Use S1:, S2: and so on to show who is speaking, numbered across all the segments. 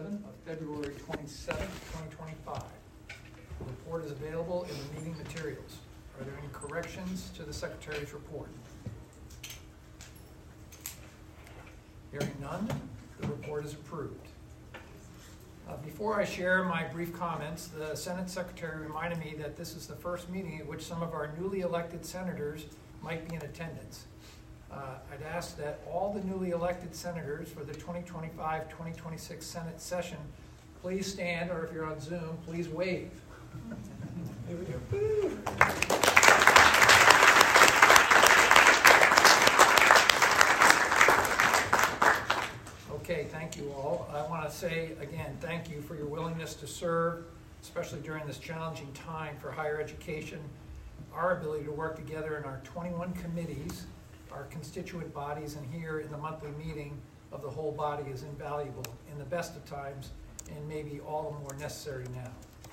S1: 7 of February 27, 2025. The report is available in the meeting materials. Are there any corrections to the Secretary's report? Hearing none, the report is approved. Before I share my brief comments, the Senate Secretary reminded me that this is the first meeting at which some of our newly elected senators might be in attendance. I'd ask that all the newly elected senators for the 2025-2026 Senate session please stand, or if you're on Zoom, please wave. There we go. Okay, thank you all. I want to say again, thank you for your willingness to serve, especially during this challenging time for higher education. Our ability to work together in our 21 committees, our constituent bodies, and here in the monthly meeting of the whole body is invaluable in the best of times and maybe all the more necessary now.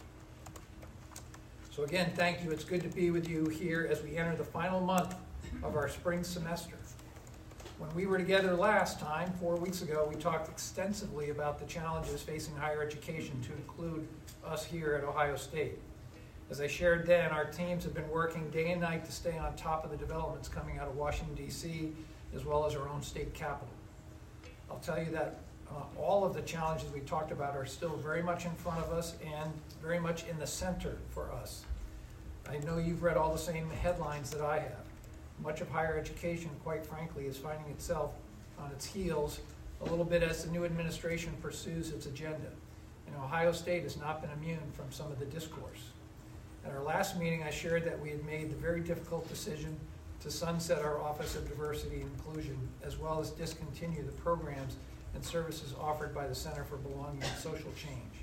S1: So again, thank you. It's good to be with you here as we enter the final month of our spring semester. When we were together last time, 4 weeks ago, we talked extensively about the challenges facing higher education, to include us here at Ohio State. As I shared then, our teams have been working day and night to stay on top of the developments coming out of Washington, D.C., as well as our own state capital. I'll tell you that all of the challenges we talked about are still very much in front of us and very much in the center for us. I know you've read all the same headlines that I have. Much of higher education, quite frankly, is finding itself on its heels a little bit as the new administration pursues its agenda. And Ohio State has not been immune from some of the discourse. At our last meeting, I shared that we had made the very difficult decision to sunset our Office of Diversity and Inclusion, as well as discontinue the programs and services offered by the Center for Belonging and Social Change.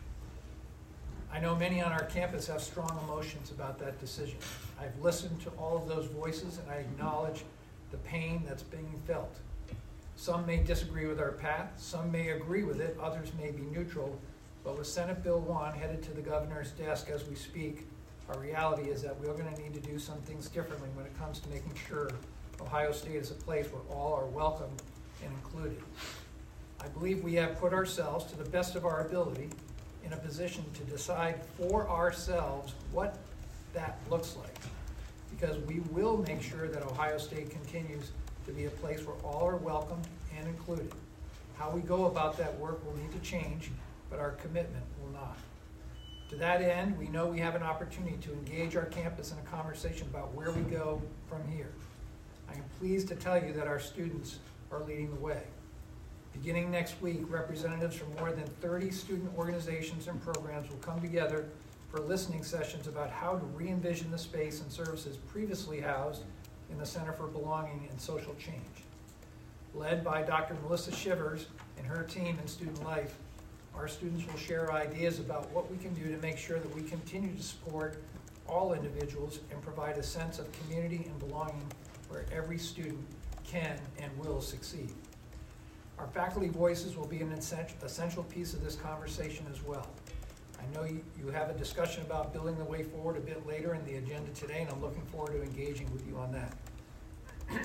S1: I know many on our campus have strong emotions about that decision. I've listened to all of those voices, and I acknowledge the pain that's being felt. Some may disagree with our path, some may agree with it, others may be neutral, but with Senate Bill 1 headed to the governor's desk as we speak, our reality is that we're going to need to do some things differently when it comes to making sure Ohio State is a place where all are welcome and included. I believe we have put ourselves, to the best of our ability, in a position to decide for ourselves what that looks like, because we will make sure that Ohio State continues to be a place where all are welcomed and included. How we go about that work will need to change, but our commitment will not. To that end, we know we have an opportunity to engage our campus in a conversation about where we go from here. I am pleased to tell you that our students are leading the way. Beginning next week, representatives from more than 30 student organizations and programs will come together for listening sessions about how to re-envision the space and services previously housed in the Center for Belonging and Social Change. Led by Dr. Melissa Shivers and her team in Student Life, our students will share ideas about what we can do to make sure that we continue to support all individuals and provide a sense of community and belonging where every student can and will succeed. Our faculty voices will be an essential piece of this conversation as well. I know you have a discussion about building the way forward a bit later in the agenda today, and I'm looking forward to engaging with you on that.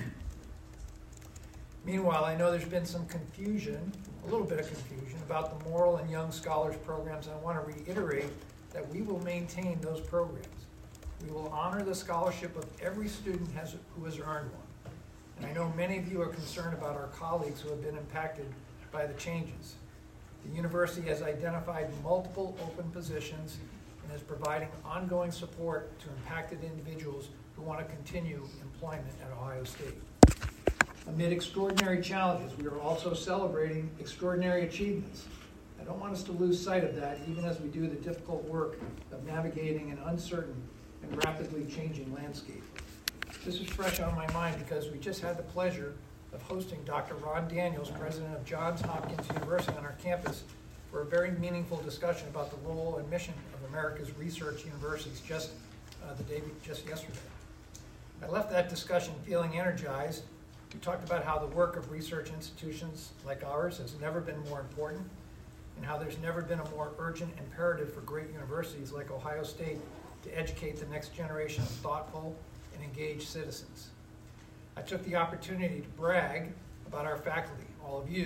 S1: Meanwhile, I know there's been some confusion, a little bit of confusion, about the Morrill and Young Scholars programs, and I want to reiterate that we will maintain those programs. We will honor the scholarship of every student who has earned one. And I know many of you are concerned about our colleagues who have been impacted by the changes. The university has identified multiple open positions and is providing ongoing support to impacted individuals who want to continue employment at Ohio State. Amid extraordinary challenges, we are also celebrating extraordinary achievements. I don't want us to lose sight of that, even as we do the difficult work of navigating an uncertain and rapidly changing landscape. This is fresh on my mind because we just had the pleasure of hosting Dr. Ron Daniels, president of Johns Hopkins University, on our campus for a very meaningful discussion about the role and mission of America's research universities just yesterday. I left that discussion feeling energized. We talked about how the work of research institutions like ours has never been more important, and how there's never been a more urgent imperative for great universities like Ohio State to educate the next generation of thoughtful and engaged citizens. I took the opportunity to brag about our faculty, all of you,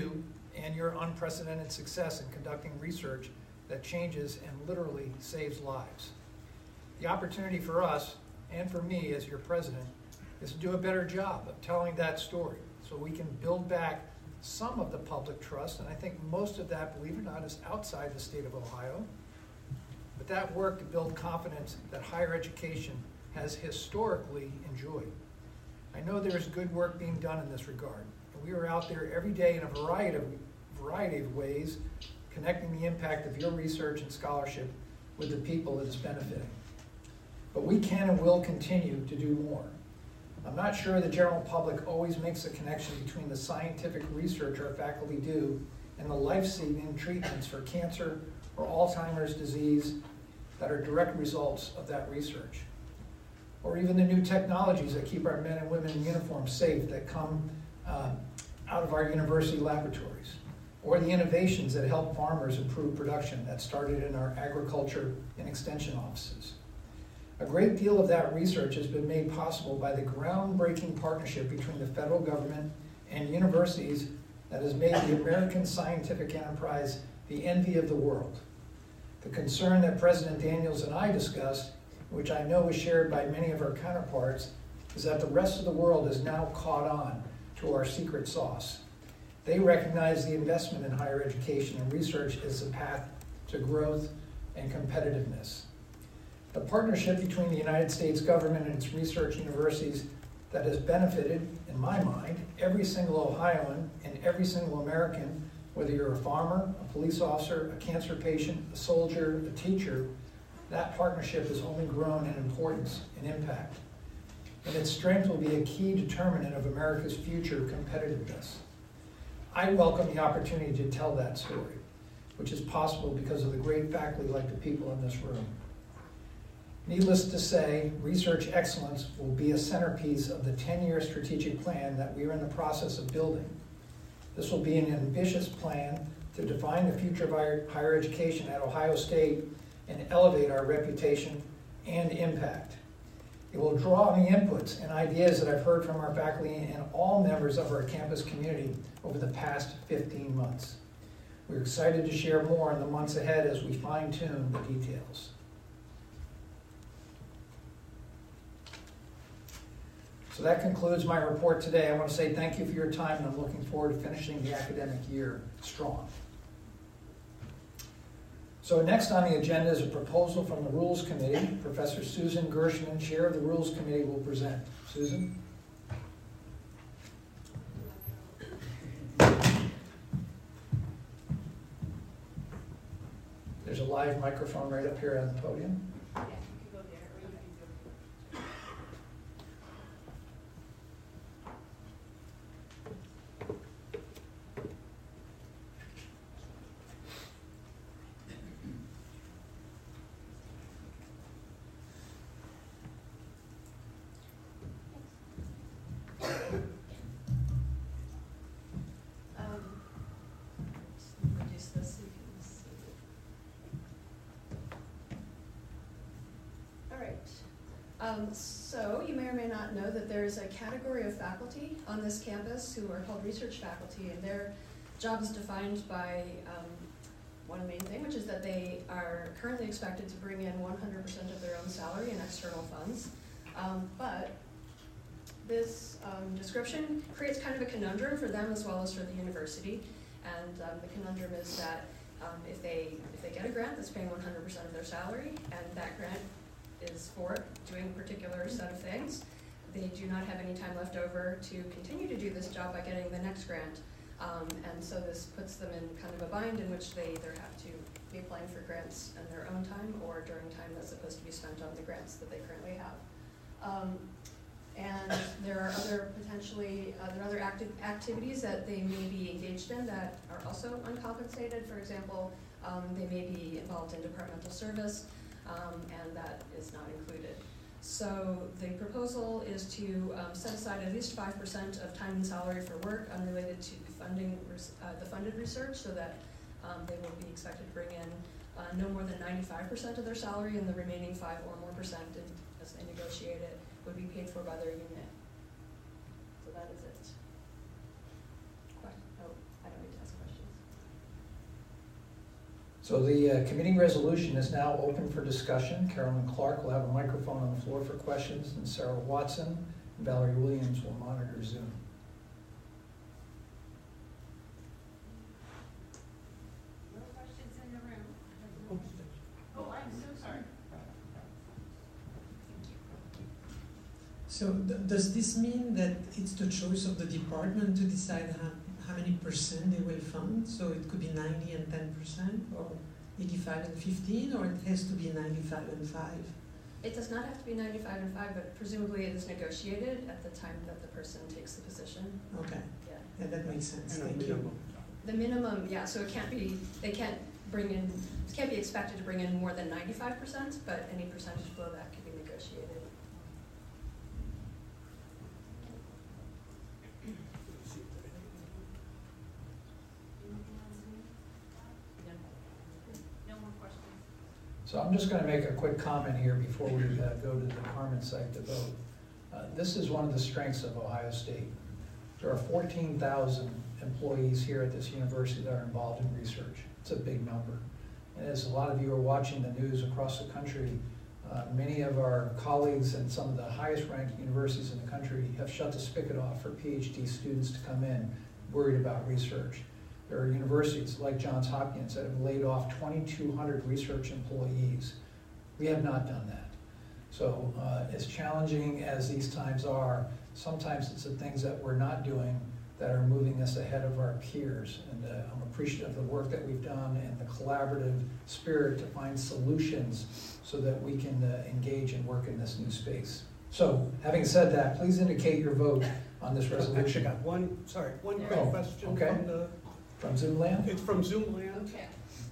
S1: and your unprecedented success in conducting research that changes and literally saves lives. The opportunity for us, and for me as your president, is to do a better job of telling that story so we can build back some of the public trust, and I think most of that, believe it or not, is outside the state of Ohio. But that work to build confidence that higher education has historically enjoyed. I know there is good work being done in this regard, and we are out there every day in a variety of ways, connecting the impact of your research and scholarship with the people that it's benefiting. But we can and will continue to do more. I'm not sure the general public always makes a connection between the scientific research our faculty do and the life-saving treatments for cancer or Alzheimer's disease that are direct results of that research. Or even the new technologies that keep our men and women in uniform safe that come out of our university laboratories. Or the innovations that help farmers improve production that started in our agriculture and extension offices. A great deal of that research has been made possible by the groundbreaking partnership between the federal government and universities that has made the American scientific enterprise the envy of the world. The concern that President Daniels and I discussed, which I know is shared by many of our counterparts, is that the rest of the world is now caught on to our secret sauce. They recognize the investment in higher education and research as the path to growth and competitiveness. The partnership between the United States government and its research universities that has benefited, in my mind, every single Ohioan and every single American, whether you're a farmer, a police officer, a cancer patient, a soldier, a teacher, that partnership has only grown in importance and impact. And its strength will be a key determinant of America's future competitiveness. I welcome the opportunity to tell that story, which is possible because of the great faculty like the people in this room. Needless to say, research excellence will be a centerpiece of the 10-year strategic plan that we are in the process of building. This will be an ambitious plan to define the future of our higher education at Ohio State and elevate our reputation and impact. It will draw on the inputs and ideas that I've heard from our faculty and all members of our campus community over the past 15 months. We're excited to share more in the months ahead as we fine-tune the details. So that concludes my report today. I want to say thank you for your time, and I'm looking forward to finishing the academic year strong. So next on the agenda is a proposal from the Rules Committee. Professor Susan Gershman, Chair of the Rules Committee, will present. Susan? There's a live microphone right up here on the podium.
S2: Yeah, you can go there, or you can go. Reduce this so you can see. All right. So you may or may not know that there's a category of faculty on this campus who are called research faculty, and their job is defined by one main thing, which is that they are currently expected to bring in 100% of their own salary and external funds. But this description creates kind of a conundrum for them as well as for the university. And the conundrum is that if they get a grant that's paying 100% of their salary, and that grant is for doing a particular set of things, they do not have any time left over to continue to do this job by getting the next grant. And so this puts them in kind of a bind in which they either have to be applying for grants in their own time or during time that's supposed to be spent on the grants that they currently have. And there are other activities that they may be engaged in that are also uncompensated. For example, they may be involved in departmental service, and that is not included. So the proposal is to set aside at least 5% of time and salary for work unrelated to the funded research, so that they will be expected to bring in no more than 95% of their salary, and the remaining 5 or more percent, as they negotiate it, would be paid for by their unit. So that is it. Oh, I don't need to ask questions.
S1: So the committee resolution is now open for discussion. Carolyn Clark will have a microphone on the floor for questions, and Sarah Watson and Valerie Williams will monitor Zoom.
S3: No questions in the room. Oh, I'm so sorry.
S4: So does this mean that it's the choice of the department to decide how many percent they will fund? So it could be 90 and 10%, or 85 and 15, or it has to be 95 and 5?
S2: It does not have to be 95 and 5, but presumably it is negotiated at the time that the person takes the position.
S4: Okay,
S2: Yeah.
S4: yeah, that makes sense.
S5: And a
S4: Thank you.
S5: minimum.
S2: The minimum, yeah, so it can't be, they can't bring in, it can't be expected to bring in more than 95%, but any percentage below that can be negotiated.
S3: No more questions.
S1: So I'm just going to make a quick comment here before we go to the department site to vote. This is one of the strengths of Ohio State. There are 14,000 employees here at this university that are involved in research. It's a big number. And as a lot of you are watching the news across the country, many of our colleagues and some of the highest ranked universities in the country have shut the spigot off for PhD students to come in worried about research. There are universities like Johns Hopkins that have laid off 2,200 research employees. We have not done that. So as challenging as these times are, sometimes it's the things that we're not doing that are moving us ahead of our peers. And I'm appreciative of the work that we've done and the collaborative spirit to find solutions so that we can engage and work in this new space. So having said that, please indicate your vote on this resolution.
S5: Actually, got one quick
S1: Oh,
S5: question
S1: okay.
S5: from
S1: From Zoomland?
S5: it's from Zoomland.
S3: Okay.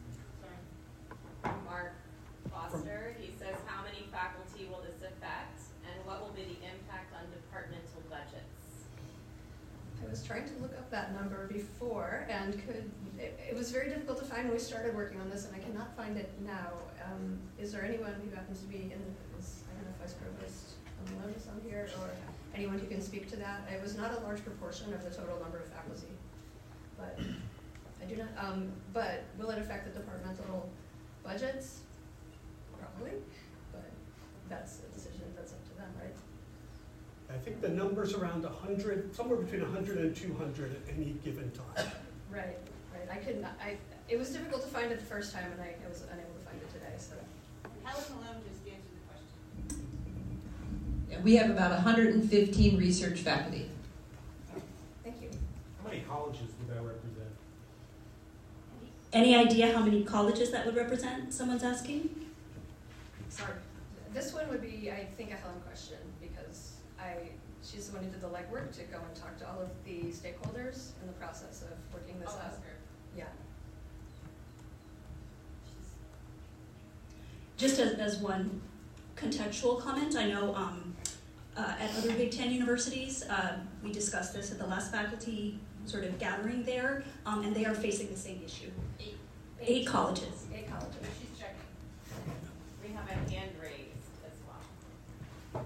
S3: Sorry. Mark Foster, he says, how many faculty will this affect, and what will be the impact on departmental budgets?
S2: I was trying to look up that number before and it was very difficult to find when we started working on this, and I cannot find it now. Is there anyone who happens to be I don't know if Vice Provost Malone is on here, or anyone who can speak to that? It was not a large proportion of the total number of faculty, but I do not, but will it affect the departmental budgets? Probably, but that's a decision that's up to them, right?
S5: I think the number's around 100, somewhere between 100 and 200 at any given time.
S2: Right. It was difficult to find it the first time, and I was unable to find it today, so.
S3: Helen Malone just answered the question.
S6: Yeah, we have about 115 research faculty.
S2: Thank you.
S7: How many colleges would that represent?
S8: Any idea how many colleges that would represent? Someone's asking.
S2: Sorry. This one would be, I think, a Helen question, because she's the one who did the legwork to go and talk to all of the stakeholders in the process of working this out. Yeah.
S8: Just as one contextual comment, I know at other Big Ten universities, we discussed this at the last faculty sort of gathering there, and they are facing the same issue. 8 colleges.
S2: 8 colleges.
S3: She's checking. We have a hand raised as well.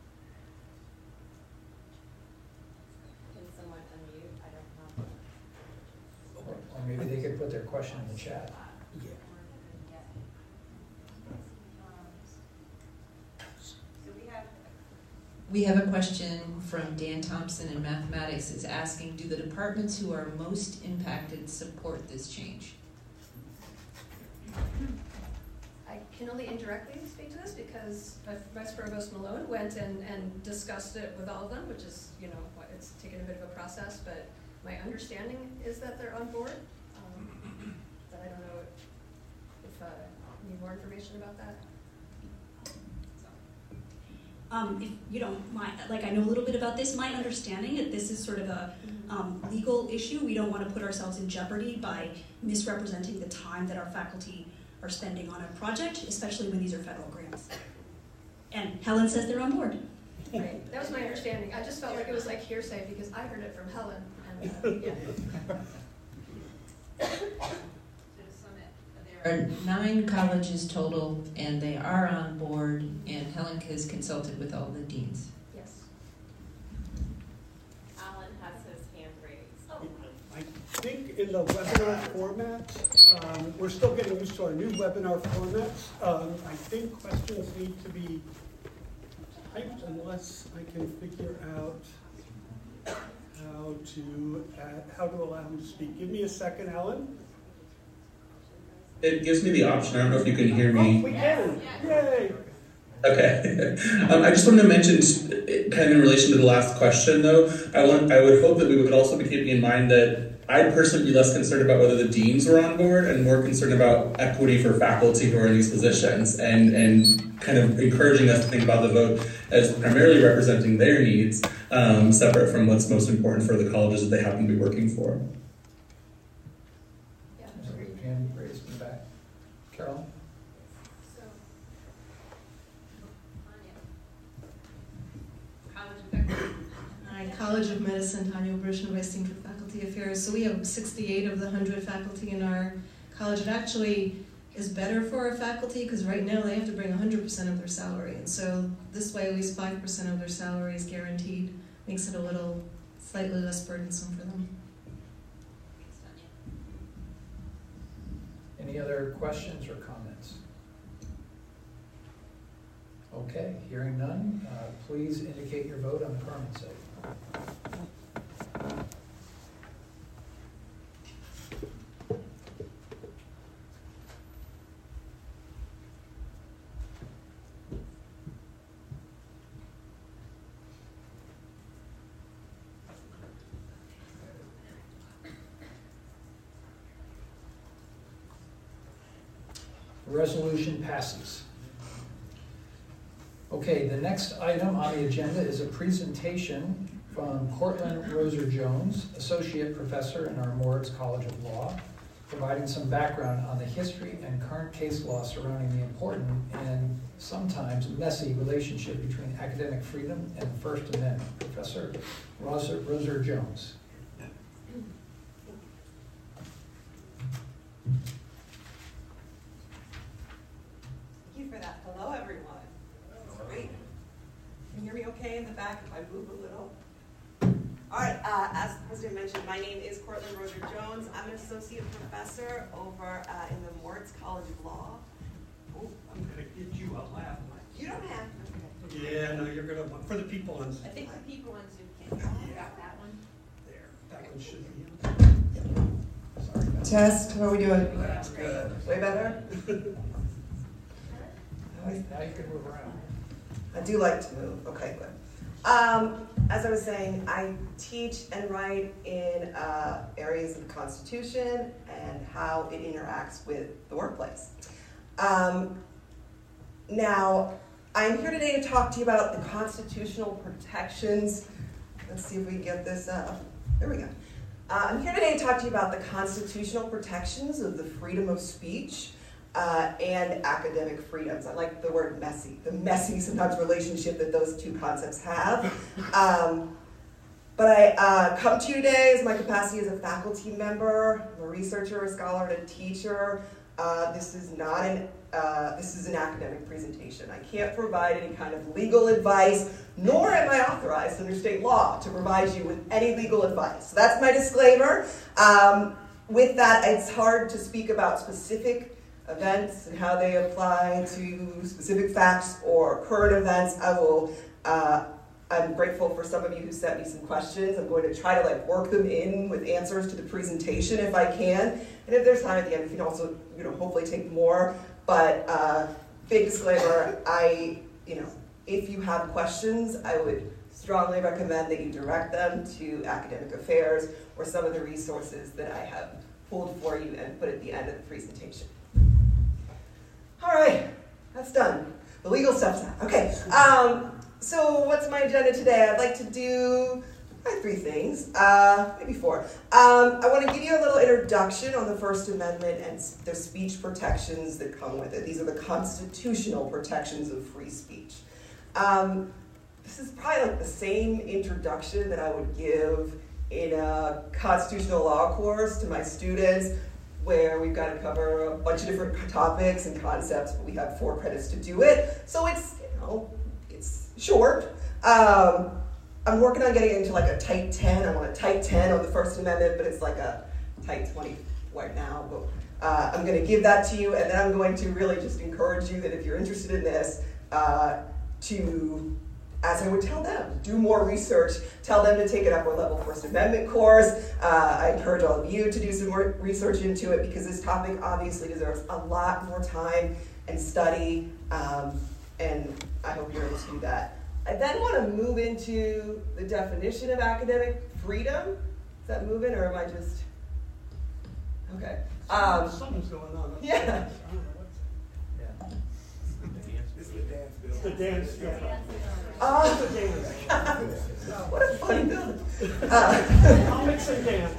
S3: Can someone unmute? I don't know.
S1: Or maybe they could put their question in the chat.
S6: We have a question from Dan Thompson in mathematics. It's asking, do the departments who are most impacted support this change?
S2: I can only indirectly speak to this because Vice Provost Malone went and discussed it with all of them, which is, it's taken a bit of a process, but my understanding is that they're on board. But I don't know if you need more information about that.
S8: If you don't mind, I know a little bit about this. My understanding that this is sort of a legal issue. We don't want to put ourselves in jeopardy by misrepresenting the time that our faculty are spending on a project, especially when these are federal grants. And Helen says they're on board.
S2: Right, that was my understanding. I just felt like it was like hearsay because I heard it from Helen, and yeah.
S6: There are 9 colleges total, and they are on board, and Helen has consulted with all the deans.
S2: Yes.
S3: Alan has his hand raised.
S5: I think in the webinar format, we're still getting used to our new webinar formats. I think questions need to be typed unless I can figure out how to allow him to speak. Give me a second, Alan.
S9: It gives me the option. I don't know if you can hear me.
S5: Oh, we can. Yay.
S9: Okay. I just wanted to mention, kind of in relation to the last question, though, I would hope that we would also be keeping in mind that I'd personally be less concerned about whether the deans were on board and more concerned about equity for faculty who are in these positions and kind of encouraging us to think about the vote as primarily representing their needs, separate from what's most important for the colleges that they happen to be working for.
S1: Yeah. There's a hand raised in the back. Carolyn?
S10: College of Medicine, Tanya Obrishna, Vice Dean for Faculty Affairs. So we have 68 of the 100 faculty in our college. It actually is better for our faculty because right now they have to bring 100% of their salary. And so this way at least 5% of their salary is guaranteed. Makes it a little slightly less burdensome for them.
S1: Any other questions or comments? Okay, hearing none, please indicate your vote on the permanency. The resolution passes. Okay, the next item on the agenda is a presentation from Cortland Roser-Jones, Associate Professor in our Moritz College of Law, providing some background on the history and current case law surrounding the important and sometimes messy relationship between academic freedom and the First Amendment. Professor Roser-Jones.
S11: Thank you for that. Hello, everyone. Great. Can you hear me okay in the back if I move a little? All right, as the president mentioned, my name is Cortland Roser-Jones. I'm an associate professor over in the Moritz College of Law.
S5: Oh, I'm going to get you a laugh.
S11: You don't have to.
S5: Yeah, no, you're going to, for the people on
S3: I think the people on Zoom can.
S5: Yeah.
S3: That one.
S5: there. That one should be.
S1: Sorry about that.
S11: Test, how are we doing?
S5: That's good.
S11: Way better?
S1: Now you can move around.
S11: I do like to move. Okay, good. As I was saying, I teach and write in areas of the Constitution and how it interacts with the workplace. Now, I'm here today to talk to you about the constitutional protections. Let's see if we can get this up. There we go. I'm here today to talk to you about the constitutional protections of the freedom of speech and academic freedoms. I like the word messy, the messy sometimes relationship that those two concepts have. But I come to you today as my capacity as a faculty member, I'm a researcher, a scholar, and a teacher. This is an academic presentation. I can't provide any kind of legal advice, nor am I authorized under state law to provide you with any legal advice. So that's my disclaimer. With that, it's hard to speak about specific events and how they apply to specific facts or current events. I'm grateful for some of you who sent me some questions. I'm going to try to work them in with answers to the presentation if I can. And if there's time at the end, we can also, hopefully take more. But big disclaimer, if you have questions, I would strongly recommend that you direct them to academic affairs or some of the resources that I have pulled for you and put at the end of the presentation. All right, that's done. The legal stuff's done. Okay. So what's my agenda today? I'd like to do 3 things, maybe 4. I want to give you a little introduction on the First Amendment and the speech protections that come with it. These are the constitutional protections of free speech. This is probably the same introduction that I would give in a constitutional law course to my students, where we've got to cover a bunch of different topics and concepts, but we have 4 credits to do it. So it's, it's short. I'm working on getting into a type 10. I want a type 10 on the First Amendment, but it's tight 20 right now, but I'm going to give that to you, and then I'm going to really just encourage you that if you're interested in this, to, as I would tell them, do more research, tell them to take an upper level First Amendment course. I encourage all of you to do some more research into it, because this topic obviously deserves a lot more time and study, and I hope you're able to do that. I then want to move into the definition of academic freedom. Is that moving, or am I just... Okay.
S5: Something's going on.
S11: Yeah.
S5: It's the dance bill.
S11: What a funny building.
S5: I'll mix and dance.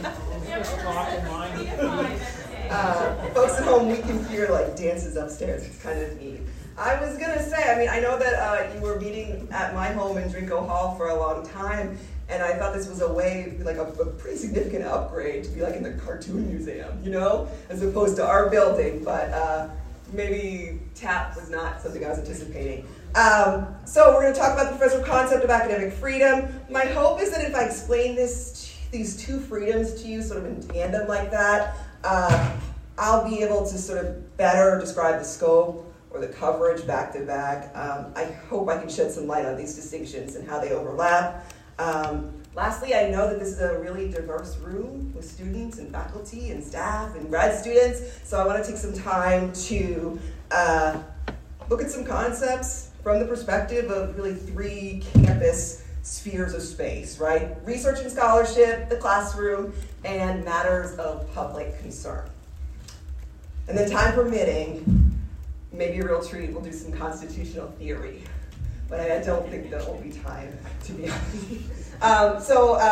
S11: Folks at home, we can hear like dances upstairs. It's kind of neat. I was gonna say, I mean, I know that you were meeting at my home in Drinko Hall for a long time, and I thought this was a way, like a pretty significant upgrade to be like in the Cartoon Museum, you know, as opposed to our building, but maybe TAP was not something I was anticipating. So we're gonna talk about the first concept of academic freedom. My hope is that if I explain these two freedoms to you sort of in tandem like that, I'll be able to sort of better describe the scope or the coverage back to back. I hope I can shed some light on these distinctions and how they overlap. Lastly, I know that this is a really diverse room with students and faculty and staff and grad students, so I want to take some time to look at some concepts from the perspective of really three campus spheres of space, right? Research and scholarship, the classroom, and matters of public concern. And then time permitting, maybe a real treat, we'll do some constitutional theory. But I don't think there will be time, to be honest.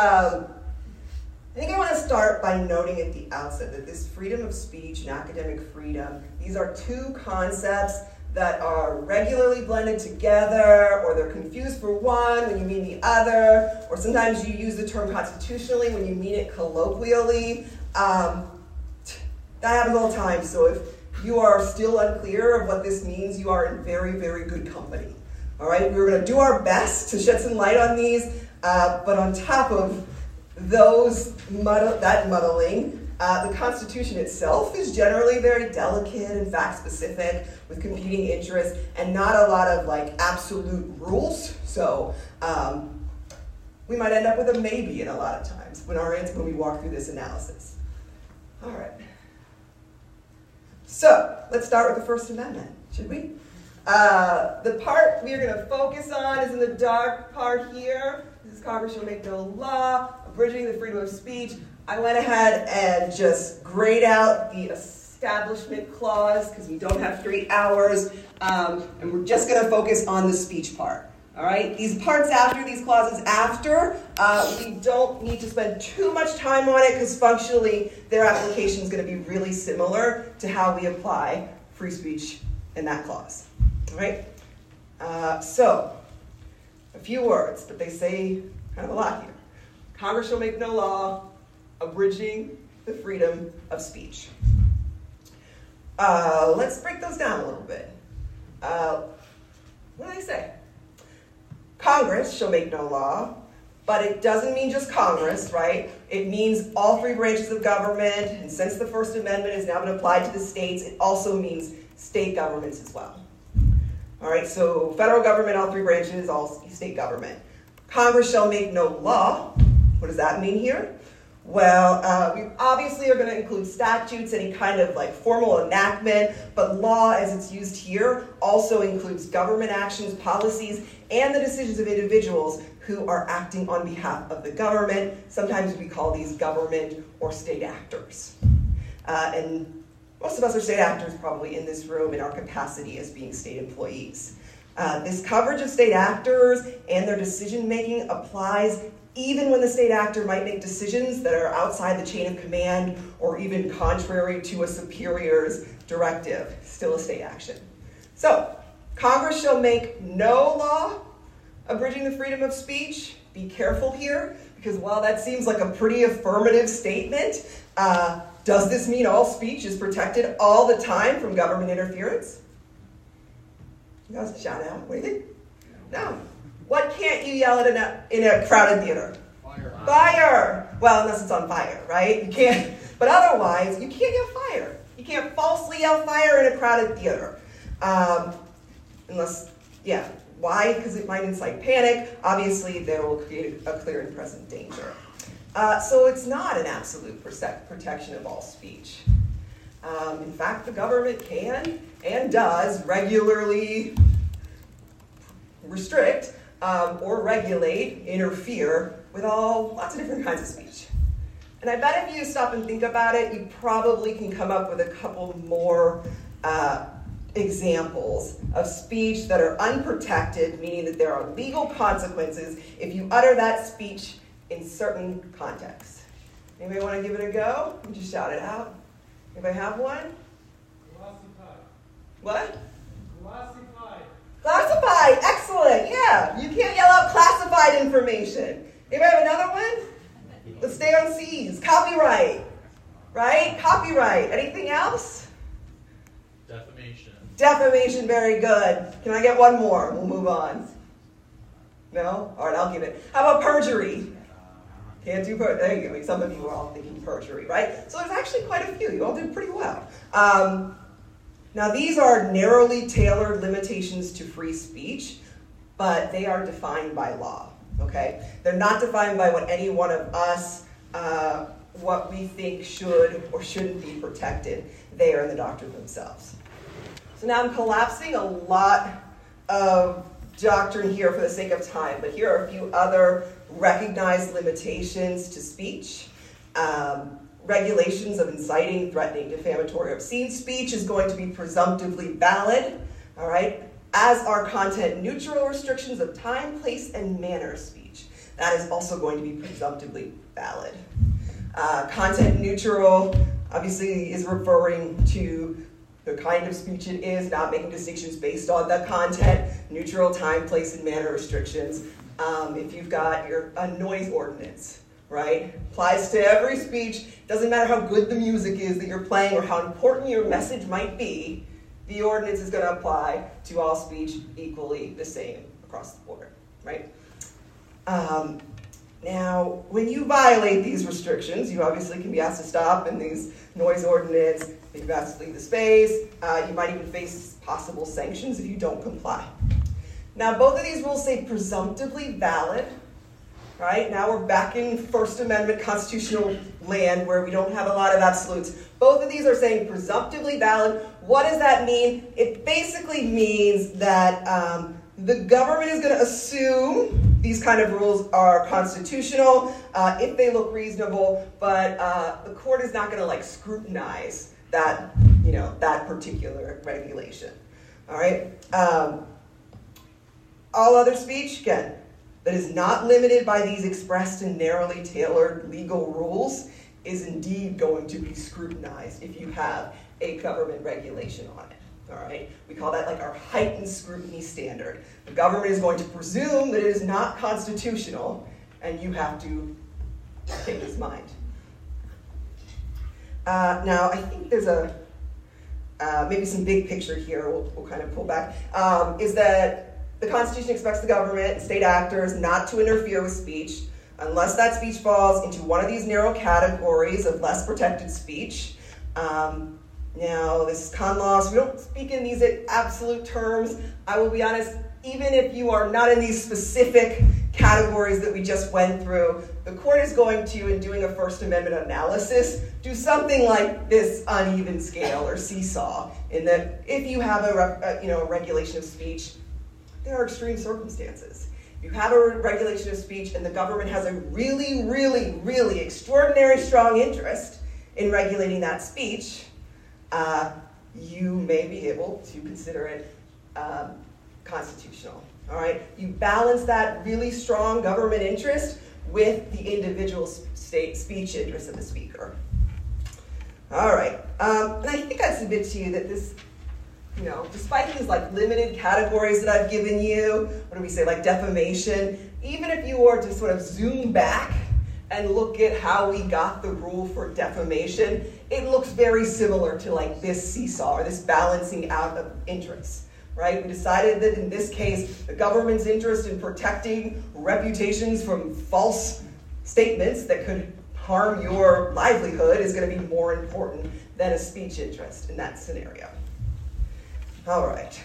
S11: I think I want to start by noting at the outset that this freedom of speech and academic freedom, these are two concepts that are regularly blended together, or they're confused for one when you mean the other, or sometimes you use the term constitutionally when you mean it colloquially. That happens all the time, so if you are still unclear of what this means, you are in very, very good company. All right, we're going to do our best to shed some light on these, but on top of that muddling, the Constitution itself is generally very delicate and fact-specific with competing interests and not a lot of like absolute rules. So we might end up with a maybe in a lot of times when we walk through this analysis. All right. So let's start with the First Amendment, should we? The part we are going to focus on is in the dark part here. This is Congress shall make no law, abridging the freedom of speech. I went ahead and just grayed out the Establishment Clause because we don't have straight hours, and we're just going to focus on the speech part. All right, these parts after, these clauses after, we don't need to spend too much time on it because functionally their application is going to be really similar to how we apply free speech in that clause. All right, so a few words, but they say kind of a lot here. Congress shall make no law abridging the freedom of speech. Let's break those down a little bit. What do they say? Congress shall make no law, but it doesn't mean just Congress, right? It means all three branches of government, and since the First Amendment has now been applied to the states, it also means state governments as well. All right, so federal government, all three branches, all state government. Congress shall make no law. What does that mean here? Well, we obviously are going to include statutes, any kind of like formal enactment, but law as it's used here also includes government actions, policies, and the decisions of individuals who are acting on behalf of the government. Sometimes we call these government or state actors. And most of us are state actors probably in this room in our capacity as being state employees. This coverage of state actors and their decision-making applies even when the state actor might make decisions that are outside the chain of command or even contrary to a superior's directive, still a state action. So, Congress shall make no law abridging the freedom of speech. Be careful here, because while that seems like a pretty affirmative statement, does this mean all speech is protected all the time from government interference? You guys shout out. What do you think? No. What can't you yell at in a crowded theater?
S7: Fire.
S11: Fire! Well, unless it's on fire, right? You can't, but otherwise, you can't yell fire. You can't falsely yell fire in a crowded theater. Unless, yeah. Why? Because it might incite panic. Obviously, they will create a clear and present danger. So it's not an absolute protection of all speech. In fact, the government can and does regularly restrict or regulate, interfere with lots of different kinds of speech. And I bet if you stop and think about it, you probably can come up with a couple more examples of speech that are unprotected, meaning that there are legal consequences if you utter that speech in certain contexts. Anybody want to give it a go? You just shout it out. Anybody have one?
S7: Classified.
S11: What?
S7: Classified.
S11: Classified. Excellent. Yeah. You can't yell out classified information. Anybody have another one? Let's stay on C's. Copyright. Right? Copyright. Anything else?
S12: Defamation.
S11: Defamation. Very good. Can I get one more? We'll move on. No? All right, I'll give it. How about perjury? Can't do perjury. There you go. Some of you are all thinking perjury, right? So there's actually quite a few. You all did pretty well. Now, these are narrowly tailored limitations to free speech, but they are defined by law, okay? They're not defined by what any one of us, what we think should or shouldn't be protected. They are in the doctrine themselves. So now I'm collapsing a lot of doctrine here for the sake of time, but here are a few other recognized limitations to speech. Regulations of inciting, threatening, defamatory, obscene speech is going to be presumptively valid, all right, as are content-neutral restrictions of time, place, and manner of speech. That is also going to be presumptively valid. Content-neutral, obviously, is referring to the kind of speech it is, not making distinctions based on the content. Neutral, time, place, and manner restrictions. If you've got a noise ordinance, right? Applies to every speech. Doesn't matter how good the music is that you're playing or how important your message might be, the ordinance is going to apply to all speech equally the same across the board, right? Now, when you violate these restrictions, you obviously can be asked to stop in these noise ordinance. You've asked to leave the space. You might even face possible sanctions if you don't comply. Now, both of these rules say presumptively valid, right? Now we're back in First Amendment constitutional land where we don't have a lot of absolutes. Both of these are saying presumptively valid. What does that mean? It basically means that the government is going to assume these kind of rules are constitutional if they look reasonable, but the court is not going to scrutinize that, that particular regulation. All right. All other speech, again, that is not limited by these expressed and narrowly tailored legal rules is indeed going to be scrutinized if you have a government regulation on it. All right, we call that our heightened scrutiny standard. The government is going to presume that it is not constitutional, and you have to take its mind. Now, I think there's maybe some big picture here. We'll kind of pull back. Is that the Constitution expects the government and state actors not to interfere with speech unless that speech falls into one of these narrow categories of less protected speech. Now, this is con law, so we don't speak in these absolute terms. I will be honest, even if you are not in these specific categories that we just went through, the court is going to, in doing a First Amendment analysis, do something like this uneven scale or seesaw, in that if you have a regulation of speech, there are extreme circumstances. You have a regulation of speech and the government has a really, really, really extraordinary strong interest in regulating that speech, you may be able to consider it constitutional. All right? You balance that really strong government interest with the individual state speech interest of the speaker. All right. And I think I'd submit to you that this, despite these limited categories that I've given you, what do we say, defamation, even if you were to sort of zoom back and look at how we got the rule for defamation, it looks very similar to this seesaw or this balancing out of interests, right? We decided that in this case, the government's interest in protecting reputations from false statements that could harm your livelihood is going to be more important than a speech interest in that scenario. All right.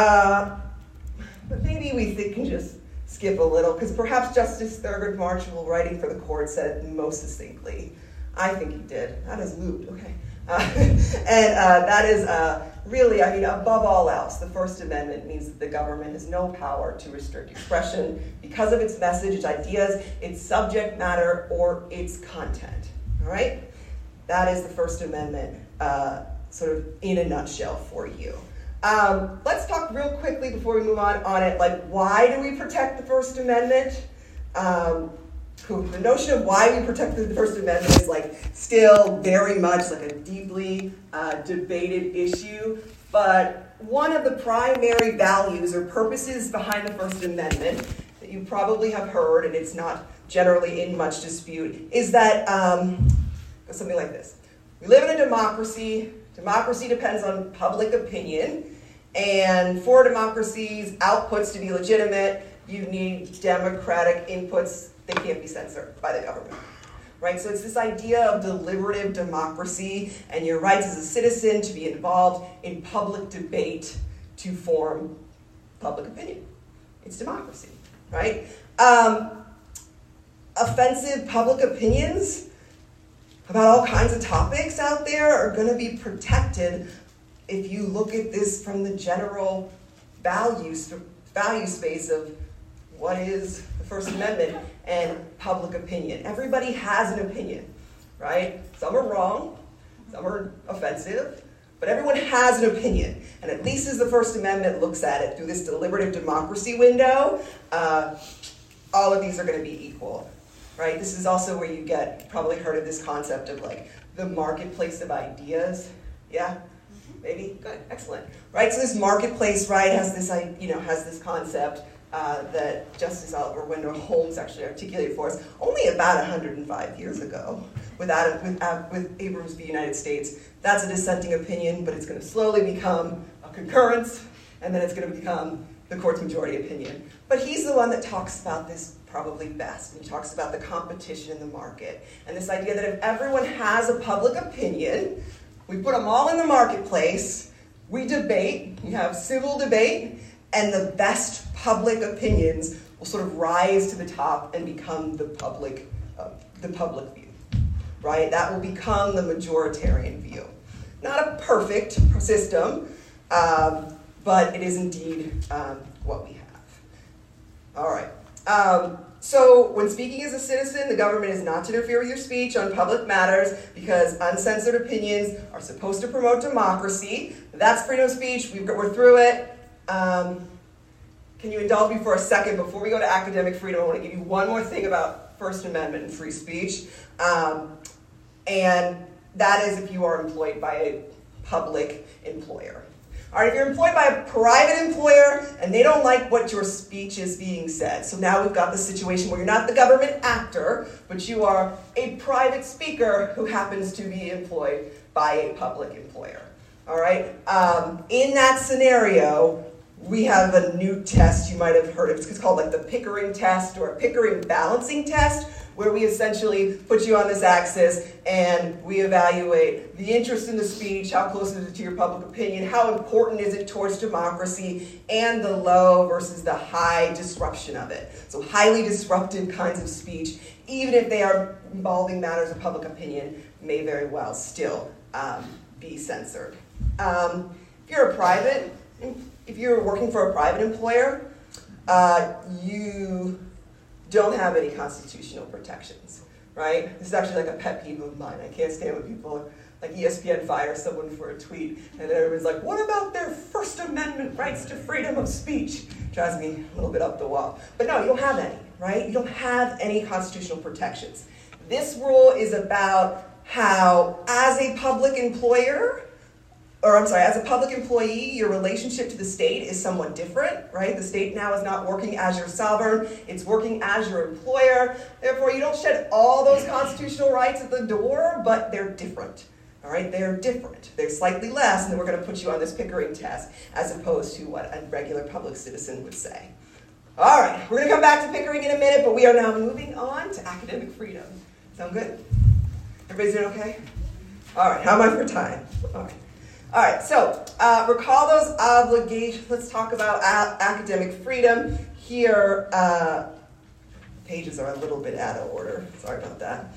S11: But maybe we can just skip a little, because perhaps Justice Thurgood Marshall, writing for the court, said it most succinctly. I think he did. That is moved, okay. That is really, I mean, above all else, the First Amendment means that the government has no power to restrict expression because of its message, its ideas, its subject matter, or its content, all right? That is the First Amendment sort of in a nutshell for you. Let's talk real quickly before we move on it, like, why do we protect the First Amendment? The notion of why we protect the First Amendment is like still very much like a deeply debated issue, but one of the primary values or purposes behind the First Amendment that you probably have heard, and it's not generally in much dispute, is that something like this. We live in a democracy. Democracy depends on public opinion, and for democracy's outputs to be legitimate, you need democratic inputs. They can't be censored by the government, right? So it's this idea of deliberative democracy and your rights as a citizen to be involved in public debate to form public opinion. It's democracy, right? Offensive public opinions about all kinds of topics out there are going to be protected if you look at this from the general value space of what is the First Amendment and public opinion. Everybody has an opinion, right? Some are wrong, some are offensive, but everyone has an opinion. And at least as the First Amendment looks at it through this deliberative democracy window, all of these are going to be equal, right? This is also where you get, probably heard of this concept of like the marketplace of ideas. Yeah? Maybe? Good, excellent. Right, so this marketplace, right, has this concept that Justice Oliver Wendell Holmes actually articulated for us only about 105 years ago with Abrams v. United States. That's a dissenting opinion, but it's going to slowly become a concurrence, and then it's going to become the court's majority opinion. But he's the one that talks about this probably best. And he talks about the competition in the market and this idea that if everyone has a public opinion, we put them all in the marketplace, we debate, we have civil debate, and the best public opinions will sort of rise to the top and become the public view, right? That will become the majoritarian view. Not a perfect system, but it is indeed what we have. All right. So when speaking as a citizen, the government is not to interfere with your speech on public matters because uncensored opinions are supposed to promote democracy. That's freedom of speech. We're through it. Can you indulge me for a second before we go to academic freedom? I want to give you one more thing about First Amendment and free speech. And that is if you are employed by a public employer. All right, if you're employed by a private employer and they don't like what your speech is being said, so now we've got the situation where you're not the government actor, but you are a private speaker who happens to be employed by a public employer. All right, in that scenario, we have a new test you might have heard of. It's called like the Pickering test or a Pickering balancing test, where we essentially put you on this axis and we evaluate the interest in the speech, how close is it to your public opinion, how important is it towards democracy, and the low versus the high disruption of it. So highly disruptive kinds of speech, even if they are involving matters of public opinion, may very well still be censored. If you're working for a private employer, you don't have any constitutional protections, right? This is actually like a pet peeve of mine. I can't stand when people, like ESPN fires someone for a tweet, and then everyone's like, what about their First Amendment rights to freedom of speech? Drives me a little bit up the wall. But no, you don't have any, right? You don't have any constitutional protections. This rule is about how, as a public employee, your relationship to the state is somewhat different, right? The state now is not working as your sovereign, it's working as your employer. Therefore, you don't shed all those constitutional rights at the door, but they're different, all right? They're different. They're slightly less, and then we're going to put you on this Pickering test as opposed to what a regular public citizen would say. All right, we're going to come back to Pickering in a minute, but we are now moving on to academic freedom. Sound good? Everybody's doing okay? All right, how am I for time? All right, so recall those obligations. Let's talk about academic freedom. Here, pages are a little bit out of order. Sorry about that.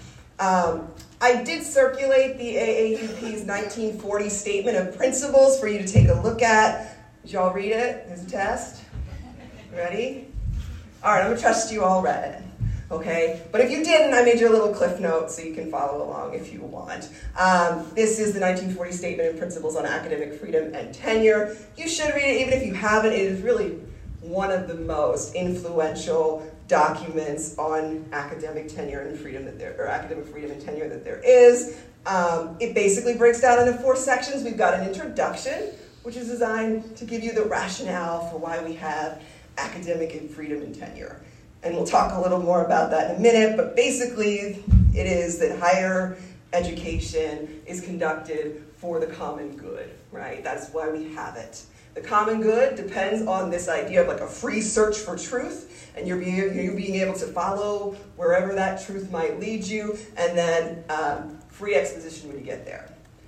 S11: I did circulate the AAUP's 1940 Statement of Principles for you to take a look at. Did you all read it? There's a test. Ready? All right, I'm going to trust you all read it. Okay? But if you didn't, I made you a little cliff note so you can follow along if you want. This is the 1940 Statement of Principles on Academic Freedom and Tenure. You should read it even if you haven't. It is really one of the most influential documents on academic tenure and freedom academic freedom and tenure that there is. It basically breaks down into 4 sections. We've got an introduction, which is designed to give you the rationale for why we have academic and freedom and tenure. And we'll talk a little more about that in a minute, but basically it is that higher education is conducted for the common good, right? That's why we have it. The common good depends on this idea of like a free search for truth, and you're being able to follow wherever that truth might lead you, and then free exposition when you get there.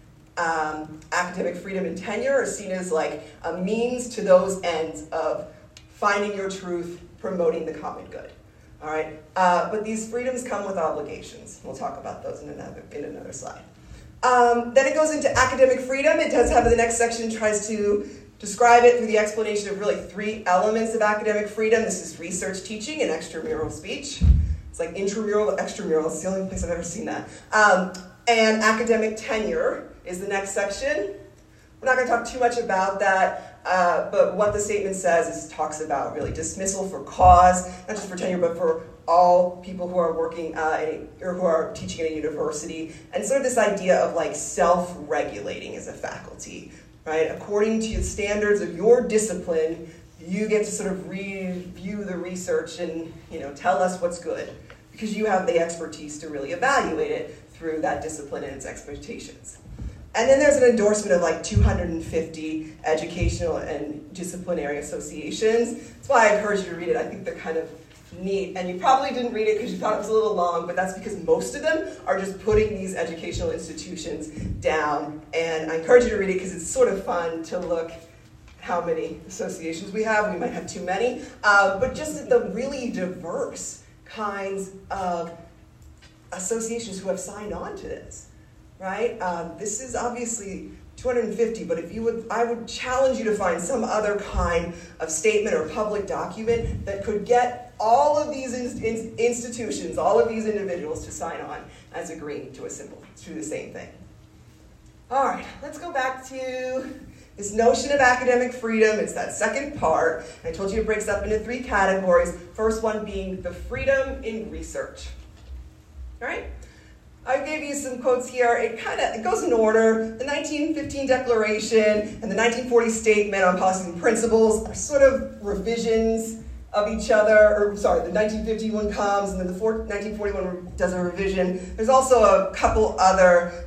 S11: Academic freedom and tenure are seen as like a means to those ends of finding your truth, promoting the common good. All right, but these freedoms come with obligations. We'll talk about those in another slide. Then it goes into academic freedom. It does have the next section tries to describe it through the explanation of really 3 elements of academic freedom. This is research, teaching, and extramural speech. It's like intramural, extramural. It's the only place I've ever seen that. And academic tenure is the next section. We're not going to talk too much about that, but what the statement says is it talks about really dismissal for cause, not just for tenure, but for all people who are working or who are teaching at a university, and sort of this idea of like self-regulating as a faculty, right? According to the standards of your discipline, you get to sort of review the research and tell us what's good, because you have the expertise to really evaluate it through that discipline and its expectations. And then there's an endorsement of like 250 educational and disciplinary associations. That's why I encourage you to read it. I think they're kind of neat. And you probably didn't read it because you thought it was a little long, but that's because most of them are just putting these educational institutions down. And I encourage you to read it because it's sort of fun to look how many associations we have. We might have too many. But just the really diverse kinds of associations who have signed on to this. Right? This is obviously 250, but I would challenge you to find some other kind of statement or public document that could get all of these institutions, all of these individuals to sign on as agreeing to the same thing. All right, let's go back to this notion of academic freedom. It's that second part. I told you it breaks up into 3 categories. First one being the freedom in research. All right? I gave you some quotes here. It goes in order. The 1915 Declaration and the 1940 Statement on Policies and Principles are sort of revisions of each other. The 1951 comes, and then the 1941 does a revision. There's also a couple other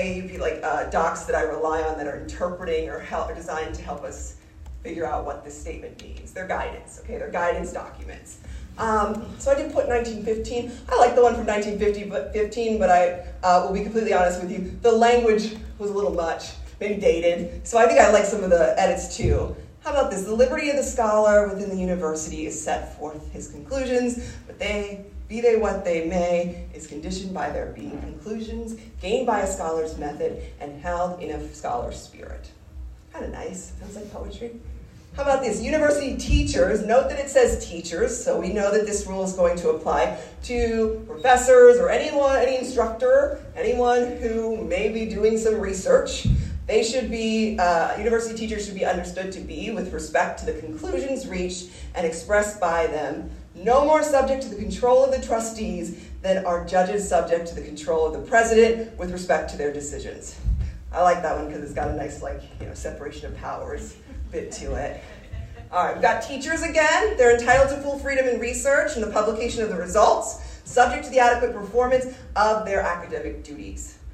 S11: AAUP docs that I rely on that are interpreting or are designed to help us figure out what this statement means. They're guidance, okay? They're guidance documents. So I did put 1915. I like the one from 1915, but I will be completely honest with you. The language was a little much, maybe dated. So I think I like some of the edits too. How about this? The liberty of the scholar within the university is set forth his conclusions, but be they what they may, is conditioned by their being conclusions, gained by a scholar's method, and held in a scholar's spirit. Kind of nice. Sounds like poetry. How about this? University teachers, note that it says teachers, so we know that this rule is going to apply to professors or any instructor, anyone who may be doing some research. They should be, university teachers should be understood to be, with respect to the conclusions reached and expressed by them, no more subject to the control of the trustees than are judges subject to the control of the president with respect to their decisions. I like that one because it's got a nice, separation of powers bit to it. All right, we've got teachers again. They're entitled to full freedom in research and the publication of the results, subject to the adequate performance of their academic duties.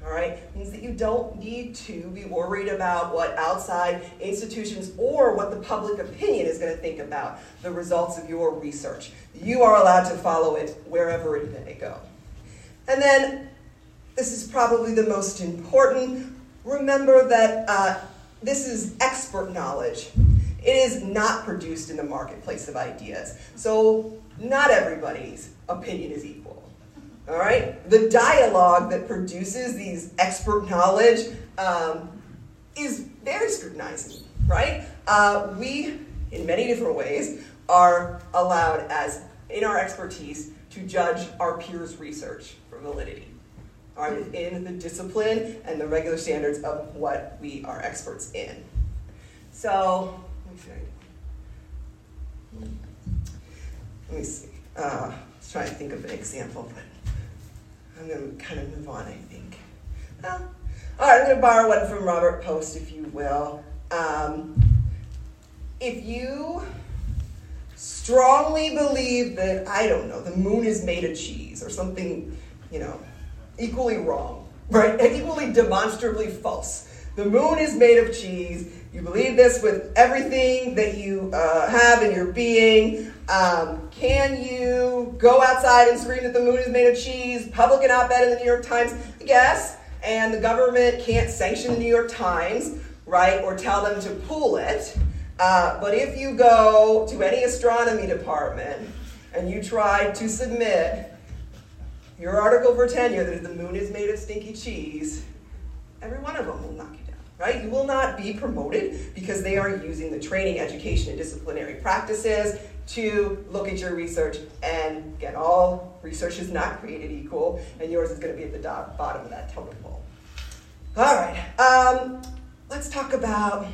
S11: All right, means that you don't need to be worried about what outside institutions or what the public opinion is going to think about the results of your research. You are allowed to follow it wherever it may go. And then, this is probably the most important. Remember that this is expert knowledge. It is not produced in the marketplace of ideas. So not everybody's opinion is equal. All right? The dialogue that produces these expert knowledge is very scrutinizing, right? We, in many different ways, are allowed, as in our expertise, to judge our peers' research for validity. All right, within the discipline and the regular standards of what we are experts in. So, let me see. I was trying to think of an example, but I'm going to kind of move on, I think. All right, I'm going to borrow one from Robert Post, if you will. If you strongly believe that, I don't know, the moon is made of cheese or something, equally wrong, right? And equally demonstrably false. The moon is made of cheese. You believe this with everything that you have in your being. Can you go outside and scream that the moon is made of cheese, publish an op-ed in the New York Times? Yes, and the government can't sanction the New York Times, right, or tell them to pull it. But if you go to any astronomy department and you try to submit your article for tenure that the moon is made of stinky cheese, every one of them will knock you down, right? You will not be promoted because they are using the training, education, and disciplinary practices to look at your research, and again, all research is not created equal, and yours is going to be at the bottom of that totem pole. All right, let's talk about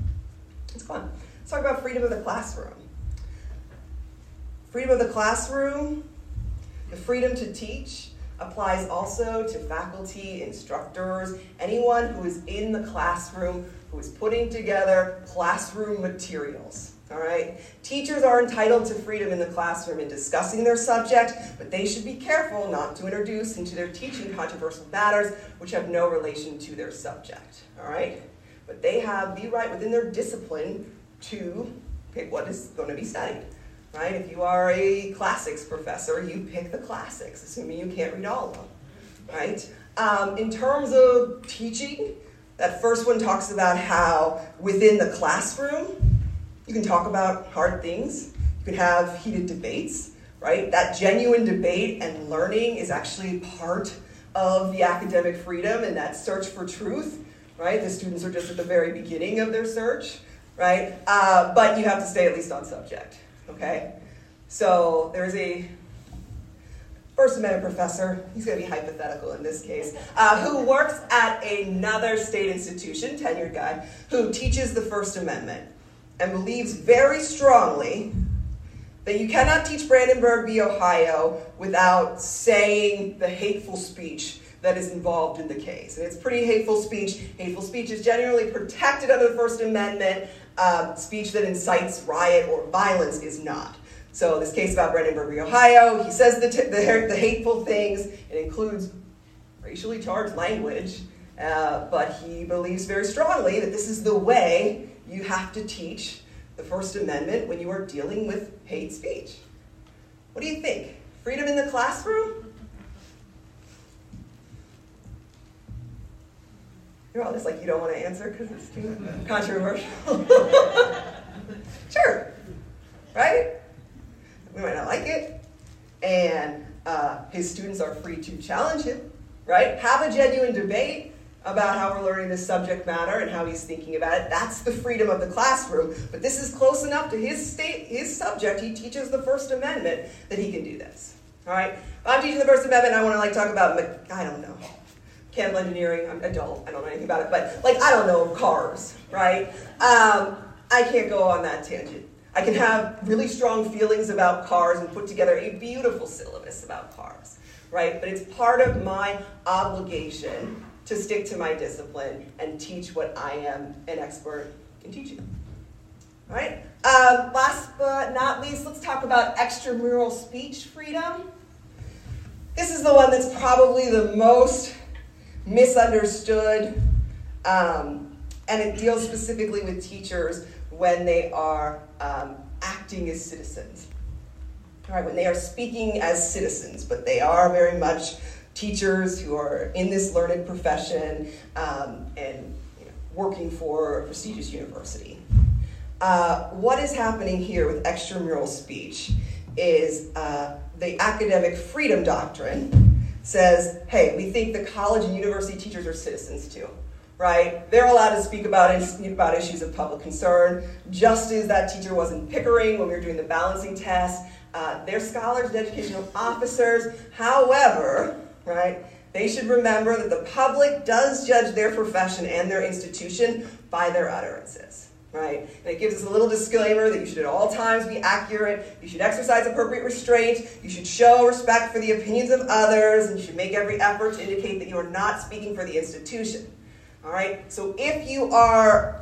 S11: freedom of the classroom. Freedom of the classroom, the freedom to teach, applies also to faculty, instructors, anyone who is in the classroom, who is putting together classroom materials. All right? Teachers are entitled to freedom in the classroom in discussing their subject, but they should be careful not to introduce into their teaching controversial matters which have no relation to their subject. All right? But they have the right within their discipline to pick what is going to be studied. Right? If you are a classics professor, you pick the classics, assuming you can't read all of them. Right? In terms of teaching, that first one talks about how within the classroom, you can talk about hard things. You can have heated debates, right? That genuine debate and learning is actually part of the academic freedom and that search for truth, right? The students are just at the very beginning of their search, right? But you have to stay at least on subject, okay? So there's a First Amendment professor, he's going to be hypothetical in this case, who works at another state institution, tenured guy, who teaches the First Amendment and believes very strongly that you cannot teach Brandenburg v. Ohio without saying the hateful speech that is involved in the case. And it's pretty hateful speech. Hateful speech is generally protected under the First Amendment. Speech that incites riot or violence is not. So this case about Brandenburg v. Ohio, he says the hateful things. It includes racially charged language, but he believes very strongly that this is the way you have to teach the First Amendment when you are dealing with hate speech. What do you think? Freedom in the classroom? You're all just like, you don't want to answer because it's too controversial. Sure, right? We might not like it, and his students are free to challenge him, right? Have a genuine debate about how we're learning this subject matter and how he's thinking about it. That's the freedom of the classroom, but this is close enough to his subject. He teaches the First Amendment that he can do this, all right? If I'm teaching the First Amendment, I want to talk about, I don't know, chemical engineering. I'm adult, I don't know anything about it, but I don't know, cars, right? I can't go on that tangent. I can have really strong feelings about cars and put together a beautiful syllabus about cars, right? But it's part of my obligation to stick to my discipline and teach what I am an expert in teaching. All right? Last but not least, let's talk about extramural speech freedom. This is the one that's probably the most misunderstood, and it deals specifically with teachers when they are acting as citizens. All right, when they are speaking as citizens, but they are very much teachers who are in this learned profession and working for a prestigious university. What is happening here with extramural speech is the academic freedom doctrine says, hey, we think the college and university teachers are citizens too, right? They're allowed to speak about issues of public concern, just as that teacher was in Pickering when we were doing the balancing test. They're scholars and educational officers. However, right, they should remember that the public does judge their profession and their institution by their utterances, right? And it gives us a little disclaimer that you should at all times be accurate, you should exercise appropriate restraint, you should show respect for the opinions of others, and you should make every effort to indicate that you are not speaking for the institution. All right? So if you are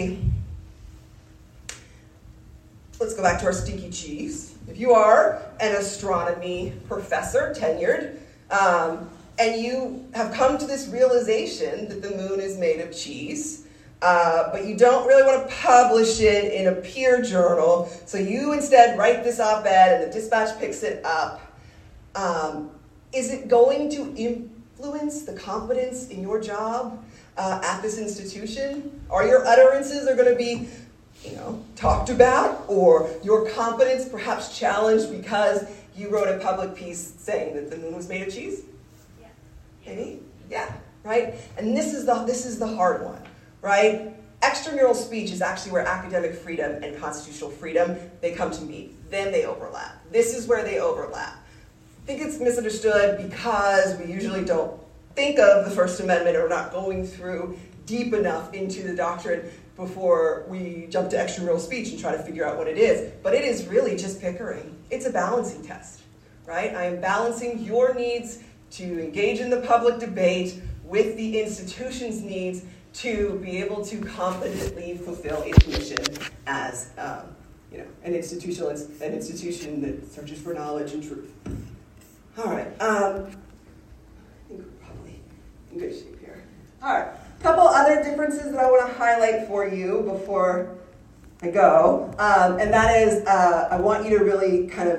S11: let's go back to our stinky cheese. If you are an astronomy professor, tenured, and you have come to this realization that the moon is made of cheese, but you don't really want to publish it in a peer journal, so you instead write this op-ed and the Dispatch picks it up, is it going to influence the competence in your job at this institution? Are your utterances are going to be talked about, or your competence perhaps challenged because you wrote a public piece saying that the moon was made of cheese?
S3: Yeah.
S11: Maybe? Yeah, right? And this is the hard one, right? Extramural speech is actually where academic freedom and constitutional freedom, they come to meet. Then they overlap. This is where they overlap. I think it's misunderstood because we usually don't think of the First Amendment, or not going through deep enough into the doctrine before we jump to extramural speech and try to figure out what it is. But it is really just Pickering. It's a balancing test, right? I am balancing your needs to engage in the public debate with the institution's needs to be able to competently fulfill its mission as an institution that searches for knowledge and truth. All right. I think we're probably in good shape here. All right. A couple other differences that I want to highlight for you before I go, and that is I want you to really kind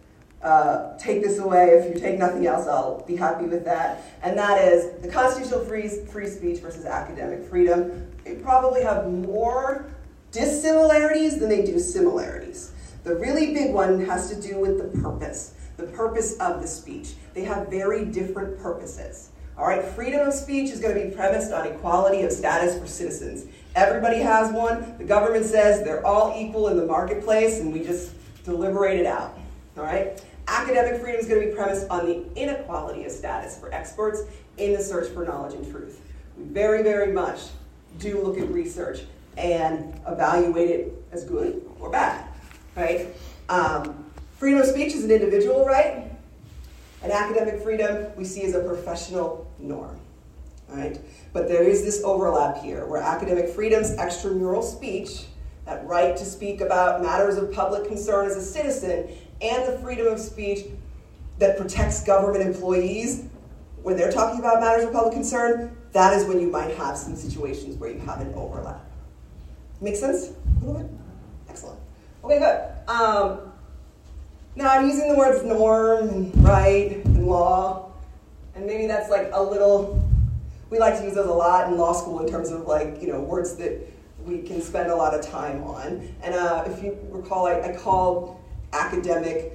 S11: of take this away. If you take nothing else, I'll be happy with that. And that is the constitutional free speech versus academic freedom. They probably have more dissimilarities than they do similarities. The really big one has to do with the purpose of the speech. They have very different purposes. All right, freedom of speech is going to be premised on equality of status for citizens. Everybody has one. The government says they're all equal in the marketplace, and we just deliberate it out. All right? Academic freedom is going to be premised on the inequality of status for experts in the search for knowledge and truth. We very, very much do look at research and evaluate it as good or bad. Right? Freedom of speech is an individual right. And academic freedom we see as a professional norm, all right? But there is this overlap here where academic freedom's extramural speech, that right to speak about matters of public concern as a citizen, and the freedom of speech that protects government employees when they're talking about matters of public concern, that is when you might have some situations where you have an overlap. Make sense? A little bit? Excellent. Okay, good. Now, I'm using the words norm and right and law, and maybe that's like a little, we like to use those a lot in law school in terms of words that we can spend a lot of time on. And if you recall, I called academic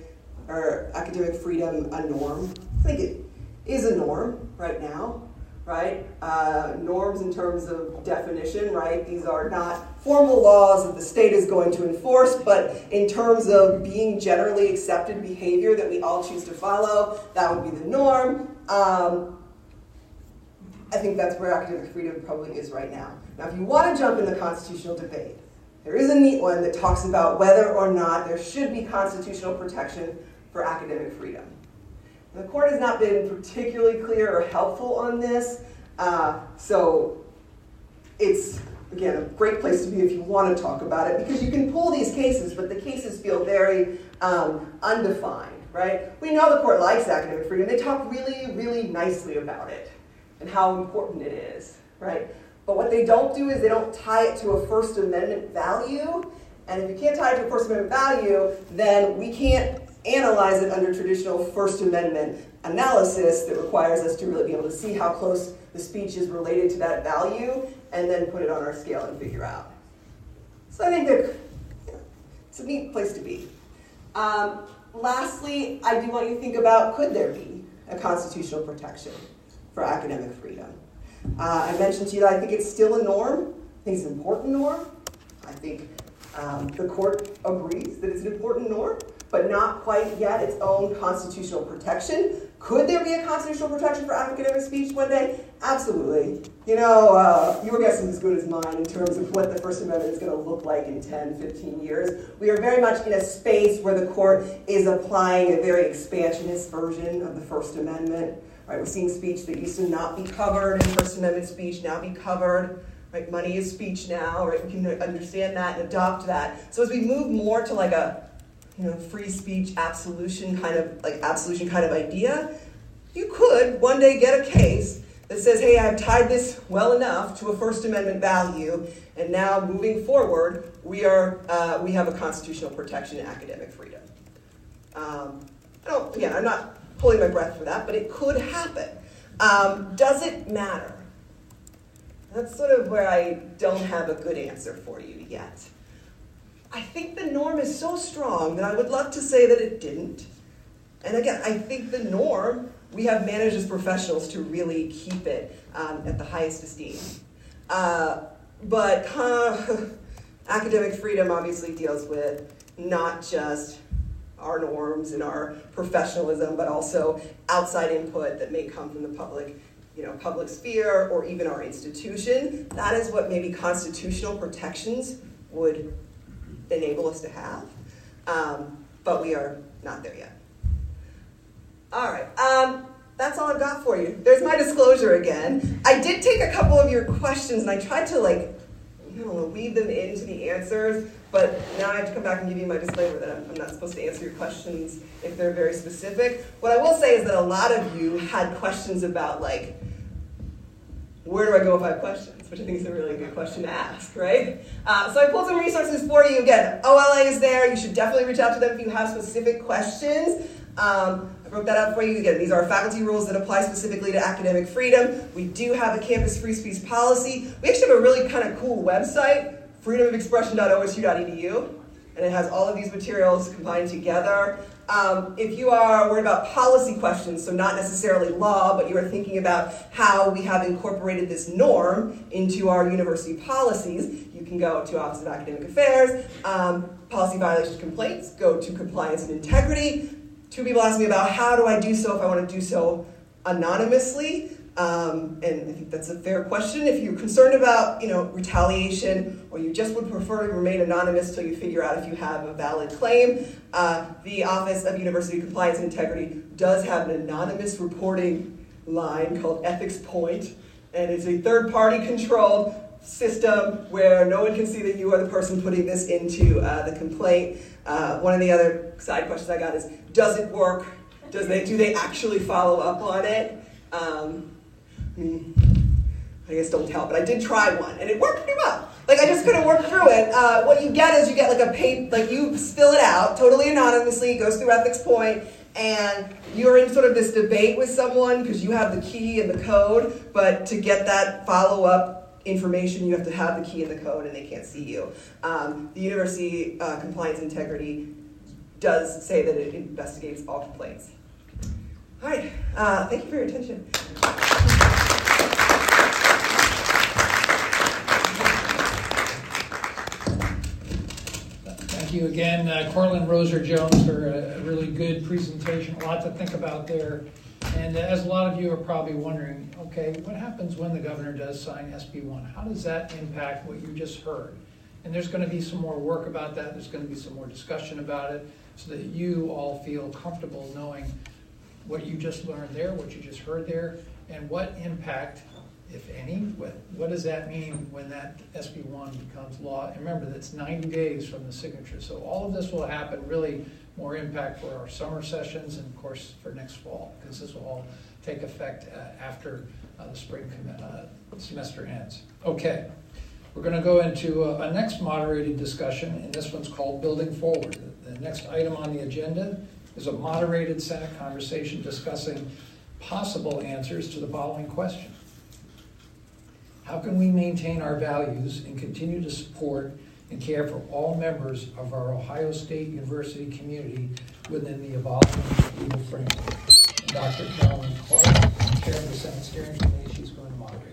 S11: freedom a norm. I think it is a norm right now, right? Norms in terms of definition, right? These are not formal laws that the state is going to enforce, but in terms of being generally accepted behavior that we all choose to follow, that would be the norm. I think that's where academic freedom probably is right now. Now, if you want to jump in the constitutional debate, there is a neat one that talks about whether or not there should be constitutional protection for academic freedom. The court has not been particularly clear or helpful on this, so it's, again, a great place to be if you want to talk about it, because you can pull these cases, but the cases feel very undefined, right? We know the court likes academic freedom. They talk really, really nicely about it, and how important it is, right? But what they don't do is they don't tie it to a First Amendment value. And if you can't tie it to a First Amendment value, then we can't analyze it under traditional First Amendment analysis that requires us to really be able to see how close the speech is related to that value and then put it on our scale and figure out. So I think that it's a neat place to be. Lastly, I do want you to think about, could there be a constitutional protection for academic freedom? I mentioned to you that I think it's still a norm. I think it's an important norm. I think the court agrees that it's an important norm, but not quite yet its own constitutional protection. Could there be a constitutional protection for academic speech one day? Absolutely. You know, your guess is as good as mine in terms of what the First Amendment is going to look like in 10, 15 years. We are very much in a space where the court is applying a very expansionist version of the First Amendment. Right, we're seeing speech that used to not be covered in First Amendment speech now be covered. Right, money is speech now. Right, we can understand that and adopt that. So as we move more to like a free speech absolution kind of idea, you could one day get a case that says, hey, I've tied this well enough to a First Amendment value, and now moving forward, we have a constitutional protection in academic freedom. I'm not holding my breath for that, but it could happen. Does it matter? That's sort of where I don't have a good answer for you yet. I think the norm is so strong that I would love to say that it didn't. And again, I think the norm, we have managed as professionals to really keep it at the highest esteem. But academic freedom obviously deals with not just our norms and our professionalism, but also outside input that may come from the public sphere or even our institution. That is what maybe constitutional protections would enable us to have, but we are not there yet. All right, that's all I've got for you. There's my disclosure again. I did take a couple of your questions and I tried to weave them into the answers, but now I have to come back and give you my disclaimer that I'm not supposed to answer your questions if they're very specific. What I will say is that a lot of you had questions about where do I go if I have questions, which I think is a really good question to ask, right? So I pulled some resources for you. Again, OLA is there. You should definitely reach out to them if you have specific questions. I broke that up for you. Again, these are faculty rules that apply specifically to academic freedom. We do have a campus free speech policy. We actually have a really kind of cool website, freedomofexpression.osu.edu, and it has all of these materials combined together. If you are worried about policy questions, so not necessarily law, but you are thinking about how we have incorporated this norm into our university policies, you can go to Office of Academic Affairs, policy violation complaints, go to compliance and integrity. 2 people asked me about how do I do so if I want to do so anonymously. And I think that's a fair question. If you're concerned about, retaliation, or you just would prefer to remain anonymous till you figure out if you have a valid claim, the Office of University Compliance and Integrity does have an anonymous reporting line called Ethics Point, and it's a third-party controlled system where no one can see that you are the person putting this into the complaint. One of the other side questions I got is, does it work? Do they actually follow up on it? I guess don't tell, but I did try one, and it worked pretty well. I just couldn't work through it. What you get is you get a paper, you fill it out totally anonymously, it goes through Ethics Point, and you're in sort of this debate with someone because you have the key and the code, but to get that follow-up information, you have to have the key and the code, and they can't see you. The University Compliance Integrity does say that it investigates all complaints. All right, thank you for your attention.
S1: Thank you again, Cortland Roser-Jones, for a really good presentation. A lot to think about there. And as a lot of you are probably wondering, okay, what happens when the governor does sign SB 1? How does that impact what you just heard? And there's going to be some more work about that. There's going to be some more discussion about it so that you all feel comfortable knowing what you just learned there, what you just heard there, and what impact, if any? What does that mean when that SB 1 becomes law? And remember, that's 90 days from the signature. So all of this will happen, really more impact for our summer sessions and, of course, for next fall, because this will all take effect after the spring semester ends. Okay, we're going to go into a next moderated discussion, and this one's called Building Forward. The next item on the agenda is a moderated Senate conversation discussing possible answers to the following question. How can we maintain our values and continue to support and care for all members of our Ohio State University community within the evolving legal framework? And Dr. Carolyn Clark, Chair of the Senate Steering Committee, she's going to moderate.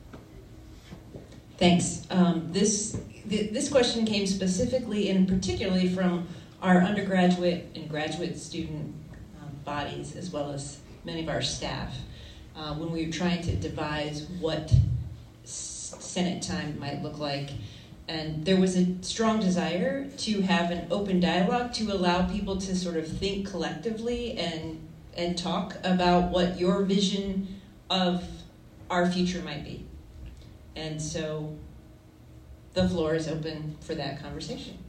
S6: Thanks. This question came specifically and particularly from our undergraduate and graduate student bodies, as well as many of our staff, when we were trying to devise what Senate time might look like. And there was a strong desire to have an open dialogue to allow people to sort of think collectively and talk about what your vision of our future might be. And so the floor is open for that conversation.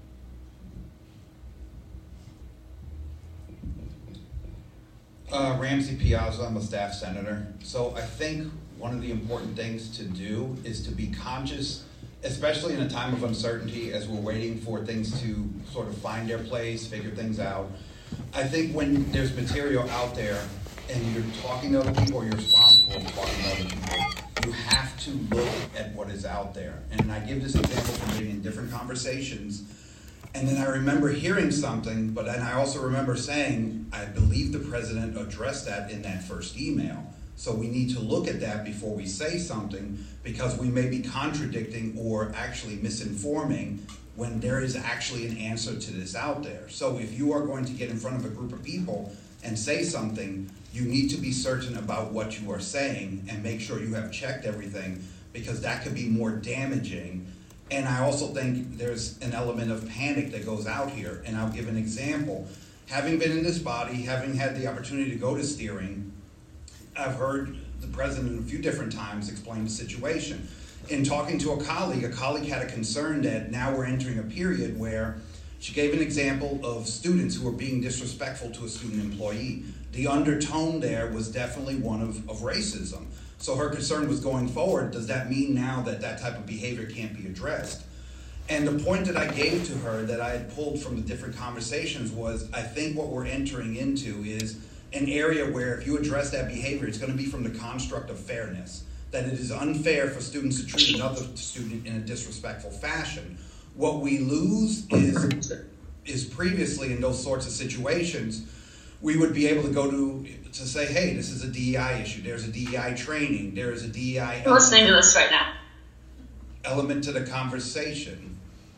S13: Ramsey Piazza, I'm a staff senator. So I think one of the important things to do is to be conscious, especially in a time of uncertainty as we're waiting for things to sort of find their place, figure things out. I think when there's material out there and you're talking to other people or you're responsible for talking to other people, you have to look at what is out there. And I give this example from being in different conversations. And then I remember hearing something, but then I also remember saying, I believe the president addressed that in that first email. So we need to look at that before we say something, because we may be contradicting or actually misinforming when there is actually an answer to this out there. So if you are going to get in front of a group of people and say something, you need to be certain about what you are saying and make sure you have checked everything, because that could be more damaging. And I also think there's an element of panic that goes out here. And I'll give an example. Having been in this body, having had the opportunity to go to steering, I've heard the president a few different times explain the situation. In talking to a colleague had a concern that now we're entering a period where she gave an example of students who were being disrespectful to a student employee. The undertone there was definitely one of racism. So her concern was going forward, does that mean now that that type of behavior can't be addressed? And the point that I gave to her that I had pulled from the different conversations was, I think what we're entering into is an area where if you address that behavior, it's going to be from the construct of fairness, that it is unfair for students to treat another student in a disrespectful fashion. What we lose is previously in those sorts of situations, we would be able to go to say, hey, this is a DEI issue. There's a DEI training. There is a DEI
S14: I'm listening to this right now.
S13: Element to the conversation.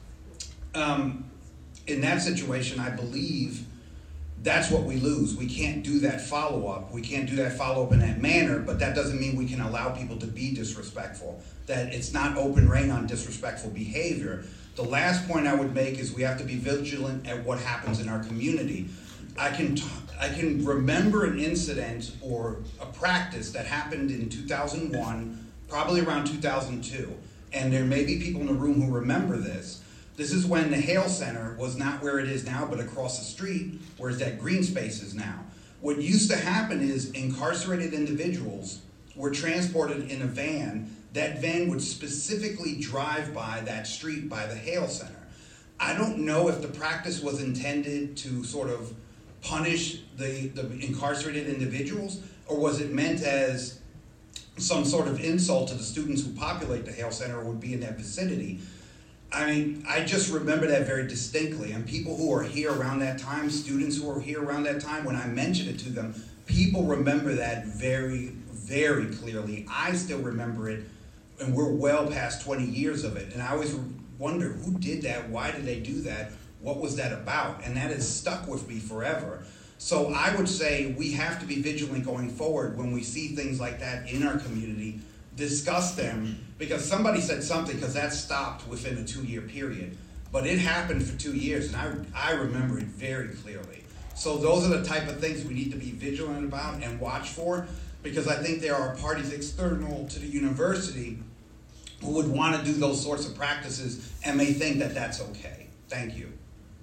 S13: In that situation, I believe that's what we lose. We can't do that follow-up. We can't do that follow-up in that manner, but that doesn't mean we can allow people to be disrespectful, that it's not open rein on disrespectful behavior. The last point I would make is we have to be vigilant at what happens in our community. I can remember an incident or a practice that happened in 2001, probably around 2002, and there may be people in the room who remember this. This is when the Hale Center was not where it is now, but across the street, where that green space is now. What used to happen is incarcerated individuals were transported in a van. That van would specifically drive by that street by the Hale Center. I don't know if the practice was intended to sort of punish the incarcerated individuals, or was it meant as some sort of insult to the students who populate the Hale Center or would be in that vicinity. I mean, I just remember that very distinctly. And people who are here around that time, students who are here around that time, when I mentioned it to them, people remember that very, very clearly. I still remember it, and we're well past 20 years of it. And I always wonder, who did that? Why did they do that? What was that about? And that has stuck with me forever. So I would say we have to be vigilant going forward when we see things like that in our community, discuss them, because somebody said something, because that stopped within a 2-year period. But it happened for 2 years, and I remember it very clearly. So those are the type of things we need to be vigilant about and watch for. because I think there are parties external to the university who would want to do those sorts of practices and may think that that's okay. Thank you.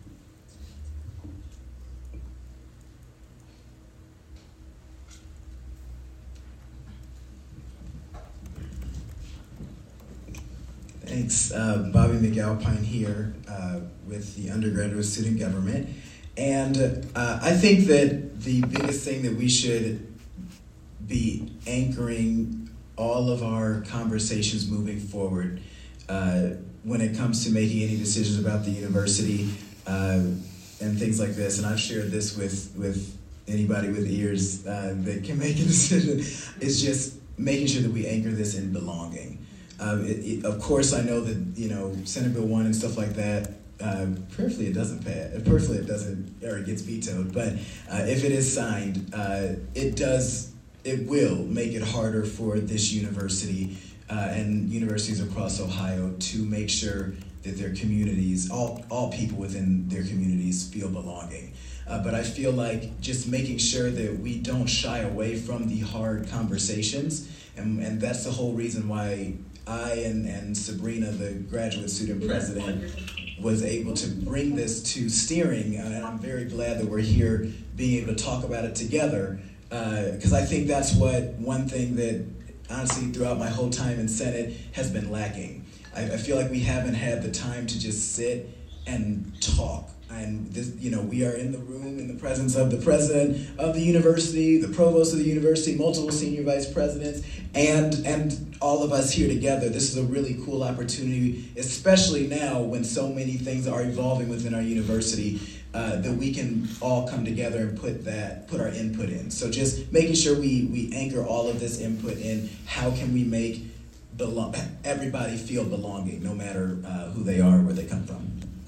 S14: Thanks. Bobby McAlpine here with the undergraduate student government. And I think that the biggest thing that we should be anchoring all of our conversations moving forward when it comes to making any decisions about the university and things like this, and I've shared this with anybody with ears that can make a decision, is just making sure that we anchor this in belonging. Of course, I know that Senate Bill 1 and stuff like that. Prayerfully, it doesn't pass. Prayerfully, it doesn't, or it gets vetoed. But if it is signed, it will make it harder for this university and universities across Ohio to make sure that their communities, all people within their communities, feel belonging. But I feel like just making sure that we don't shy away from the hard conversations, and that's the whole reason why I and Sabrina, the graduate student president, was able to bring this to steering, and I'm very glad that we're here being able to talk about it together, because I think that's one thing that, honestly, throughout my whole time in Senate has been lacking. I feel like we haven't had the time to just sit and talk. And this, we are in the room in the presence of the president of the university, the provost of the university, multiple senior vice presidents, and all of us here together. This is a really cool opportunity, especially now when so many things are evolving within our university, that we can all come together and put our input in. So just making sure we anchor all of this input in. How can we make everybody feel belonging, no matter who they are or where they come from?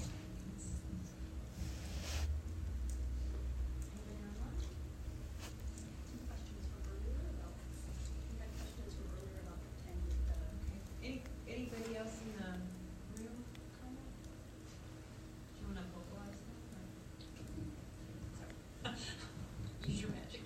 S6: Anybody else in the room comment? Do you want to vocalize? Use your magic.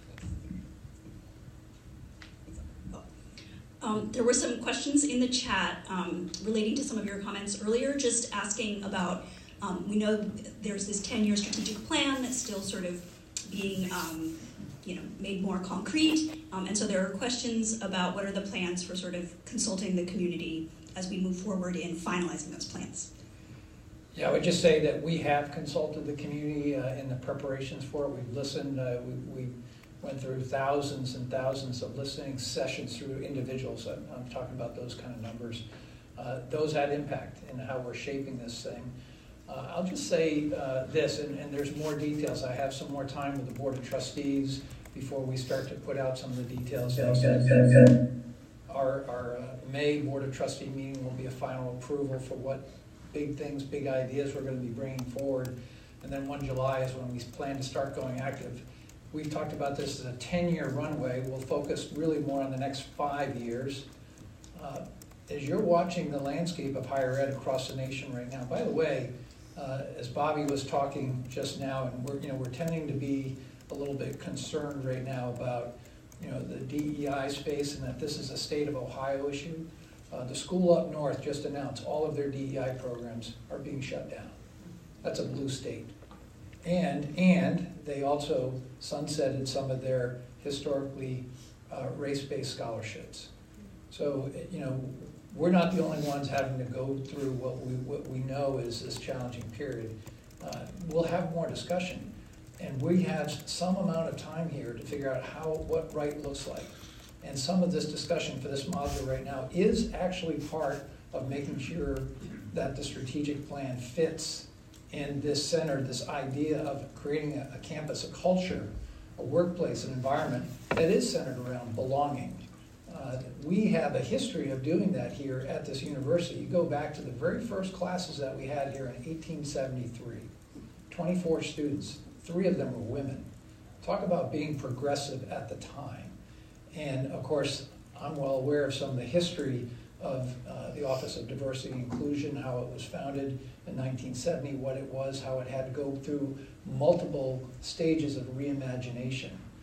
S8: There were some questions in the chat relating to some of your comments earlier, just asking about, we know there's this 10-year strategic plan that's still sort of being made more concrete, and so there are questions about what are the plans for sort of consulting the community as we move forward in finalizing those plans.
S1: Yeah, I would just say that we have consulted the community in the preparations for it. We've listened, we went through thousands and thousands of listening sessions through individuals. I'm talking about those kind of numbers. Those had impact in how we're shaping this thing. I'll just say this, and there's more details. I have some more time with the Board of Trustees before we start to put out some of the details. Our May Board of Trustee meeting will be a final approval for what big things, big ideas we're going to be bringing forward. And then 1 July is when we plan to start going active. We've talked about this as a 10-year runway. We'll focus really more on the next 5 years. As you're watching the landscape of higher ed across the nation right now, by the way, as Bobby was talking just now, and we're tending to be a little bit concerned right now about the DEI space and that this is a state of Ohio issue. The school up north just announced all of their DEI programs are being shut down. That's a blue state. And they also sunsetted some of their historically race-based scholarships. So, we're not the only ones having to go through what we know is this challenging period. We'll have more discussion, and we have some amount of time here to figure out what right looks like. And some of this discussion for this module right now is actually part of making sure that the strategic plan fits in this center, this idea of creating a campus, a culture, a workplace, an environment that is centered around belonging. We have a history of doing that here at this university. You go back to the very first classes that we had here in 1873. 24 students, 3 of them were women. Talk about being progressive at the time. And of course, I'm well aware of some of the history of the Office of Diversity and Inclusion, how it was founded in 1970, what it was, how it had to go through multiple stages of reimagination.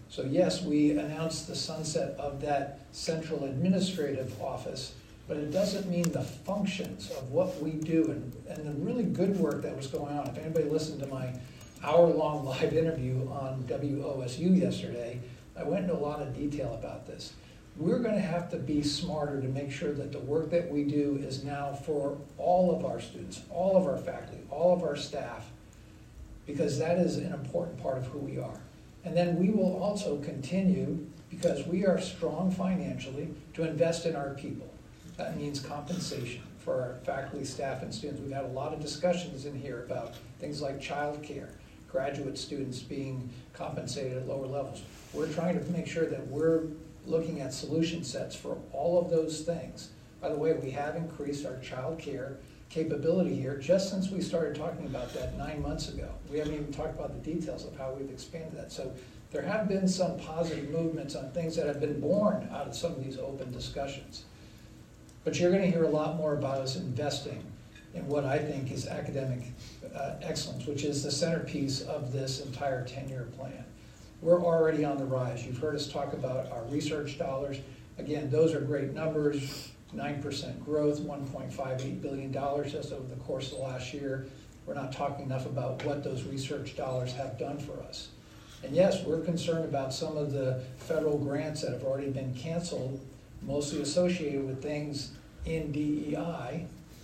S1: So yes, we announced the sunset of that central administrative office, but it doesn't mean the functions of what we do and the really good work that was going on. If anybody listened to my hour-long live interview on WOSU yesterday, I went into a lot of detail about this. We're going to have to be smarter to make sure that the work that we do is now for all of our students, all of our faculty, all of our staff, because that is an important part of who we are. And then we will also continue, because we are strong financially, to invest in our people. That means compensation for our faculty, staff, and students. We've had a lot of discussions in here about things like childcare, graduate students being compensated at lower levels. We're trying to make sure that we're looking at solution sets for all of those things. By the way, we have increased our childcare capability here just since we started talking about that 9 months ago. We haven't even talked about the details of how we've expanded that. So there have been some positive movements on things that have been born out of some of these open discussions. But you're going to hear a lot more about us investing in what I think is academic excellence, which is the centerpiece of this entire 10-year plan. We're already on the rise. You've heard us talk about our research dollars. Again, those are great numbers. 9% growth, $1.58 billion just over the course of the last year. We're not talking enough about what those research dollars have done for us. And yes, we're concerned about some of the federal grants that have already been canceled, mostly associated with things in DEI.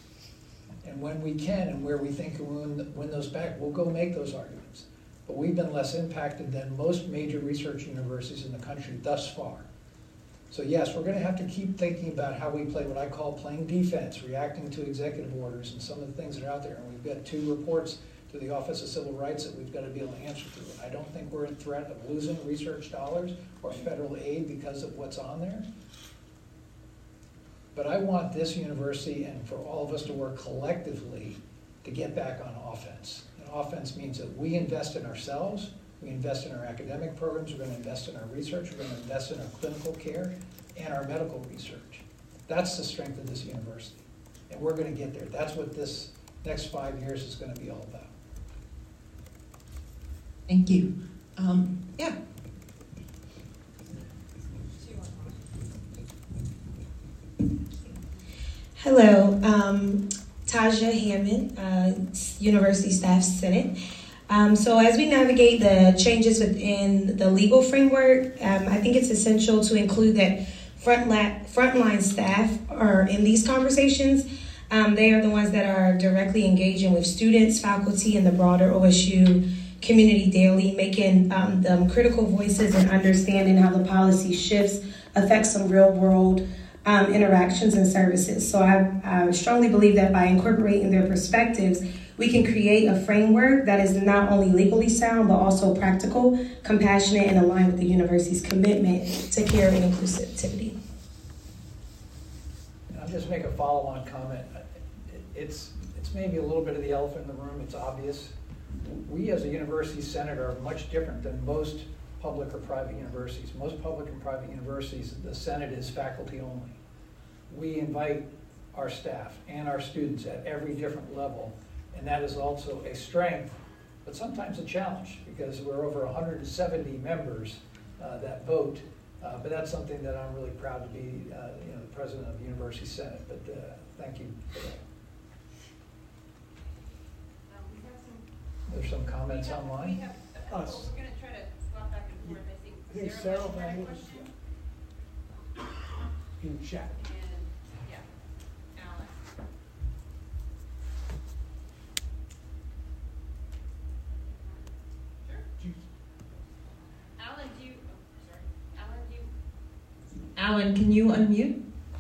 S1: And when we can and where we think we'll win those back, we'll go make those arguments. But we've been less impacted than most major research universities in the country thus far. So yes, we're going to have to keep thinking about how we play what I call playing defense, reacting to executive orders and some of the things that are out there. And we've got 2 reports to the Office of Civil Rights that we've got to be able to answer to. And I don't think we're in threat of losing research dollars or federal aid because of what's on there. But I want this university and for all of us to work collectively to get back on offense. And offense means that we invest in ourselves, we invest in our academic programs, we're going to invest in our research, we're going to invest in our clinical care and our medical research. That's the strength of this university. And we're going to get there. That's what this next 5 years is going to be all about.
S6: Thank you. Yeah.
S15: Hello, Taja Hammond, University Staff Senate. So as we navigate the changes within the legal framework, I think it's essential to include that frontline staff are in these conversations. They are the ones that are directly engaging with students, faculty, and the broader OSU community daily, making them critical voices and understanding how the policy shifts affect some real world interactions and services. So I strongly believe that by incorporating their perspectives, we can create a framework that is not only legally sound, but also practical, compassionate, and aligned with the university's commitment to care and inclusivity.
S1: I'll just make a follow-on comment. It's maybe a little bit of the elephant in the room. It's obvious. We as a university senate are much different than most public or private universities. Most public and private universities, the Senate is faculty only. We invite our staff and our students at every different level, and that is also a strength, but sometimes a challenge, because we're over 170 members that vote, but that's something that I'm really proud to be the president of the University Senate, but thank you for that. There's some comments online?
S5: Us.
S3: We're going to try to swap back and forth, I think.
S5: Hey,
S3: Sarah,
S5: Sarah,
S3: Lang,
S5: Lang,
S3: question?
S5: in chat.
S3: And, yeah, Alan. Sure. Alan, do you,
S6: Alan, can you unmute?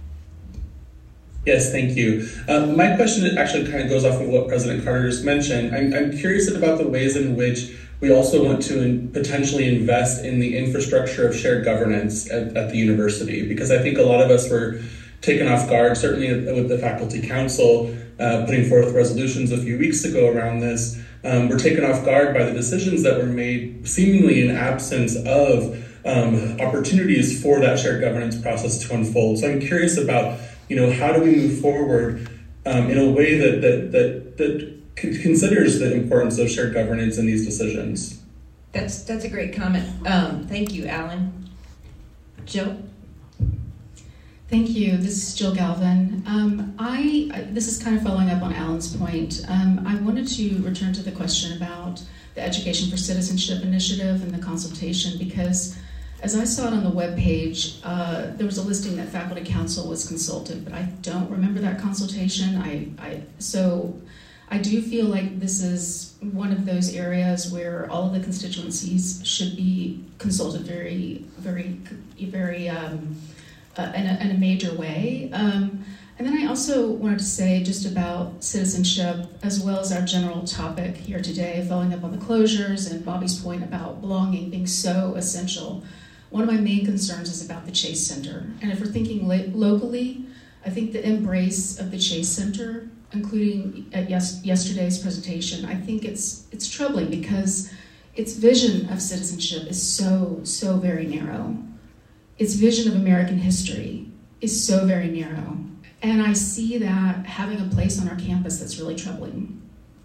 S9: Yes, thank you. My question actually kind of goes off of what President Carter just mentioned. I'm curious about the ways in which we also want to potentially invest in the infrastructure of shared governance at the university, because I think a lot of us were taken off guard, certainly with the faculty council putting forth resolutions a few weeks ago around this. We're taken off guard by the decisions that were made seemingly in absence of opportunities for that shared governance process to unfold. So I'm curious about, how do we move forward in a way that considers the importance of shared governance in these decisions?
S6: That's a great comment. Thank you, Alan. Jill?
S16: Thank you. This is Jill Galvin. This is kind of following up on Alan's point. I wanted to return to the question about the Education for Citizenship initiative and the consultation, because as I saw it on the webpage, there was a listing that Faculty Council was consulted, but I don't remember that consultation. So I do feel like this is one of those areas where all of the constituencies should be consulted very, very, very in a major way. And then I also wanted to say just about citizenship, as well as our general topic here today, following up on the closures and Bobby's point about belonging being so essential. One of my main concerns is about the Chase Center. And if we're thinking locally, I think the embrace of the Chase Center, including at yesterday's presentation, I think it's troubling because its vision of citizenship is so very narrow. Its vision of American history is so very narrow. And I see that having a place on our campus that's really troubling.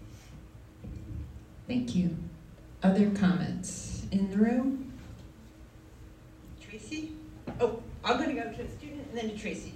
S6: Thank you. Other comments in the room? Tracy? Oh, I'm going to go to a student and then to Tracy.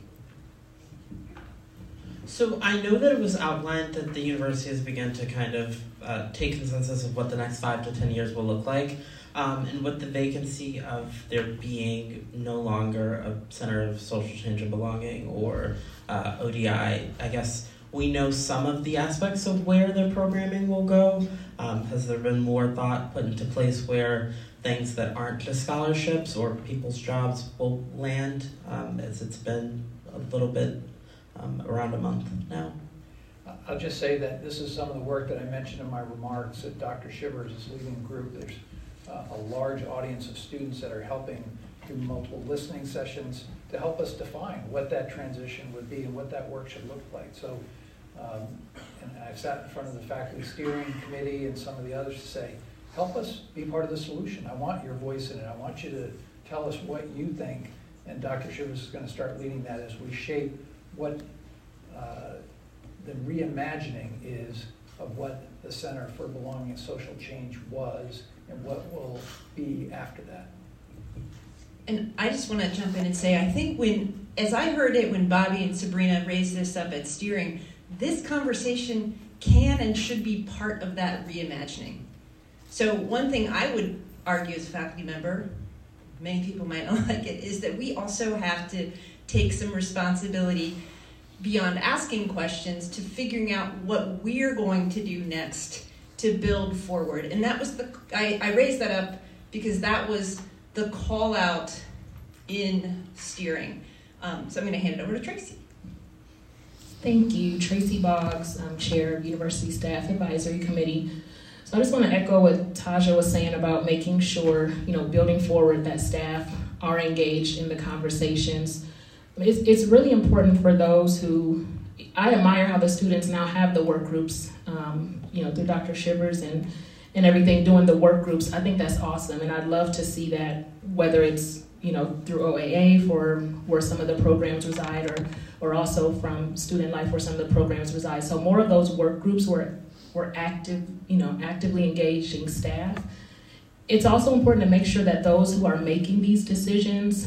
S17: So I know that it was outlined that the university has begun to kind of take consensus of what the next 5 to 10 years will look like. And with the vacancy of there being no longer a Center of Social Change and Belonging or ODI, I guess we know some of the aspects of where their programming will go. Has there been more thought put into place where things that aren't just scholarships or people's jobs will land, as it's been a little bit around a month now?
S1: I'll just say that this is some of the work that I mentioned in my remarks that Dr. Shivers is leading a group. There's a large audience of students that are helping through multiple listening sessions to help us define what that transition would be and what that work should look like. So, and I've sat in front of the faculty steering committee and some of the others to say, help us be part of the solution. I want your voice in it. I want you to tell us what you think. And Dr. Shivers is going to start leading that as we shape what the reimagining is of what the Center for Belonging and Social Change was and what will be after that.
S6: And I just want to jump in and say, I think as I heard it when Bobby and Sabrina raised this up at steering, this conversation can and should be part of that reimagining. So one thing I would argue as a faculty member, many people might not like it, is that we also have to take some responsibility beyond asking questions to figuring out what we're going to do next to build forward. And that was I raised that up because that was the call out in steering. So I'm going to hand it over to Tracy.
S18: Thank you. Tracy Boggs, Chair of University Staff Advisory Committee. So I just want to echo what Taja was saying about making sure, building forward that staff are engaged in the conversations. It's really important for those who, I admire how the students now have the work groups, through Dr. Shivers and everything, doing the work groups. I think that's awesome, and I'd love to see that, whether it's, through OAA for where some of the programs reside, or also from Student Life where some of the programs reside. So more of those work groups were actively engaging staff. It's also important to make sure that those who are making these decisions,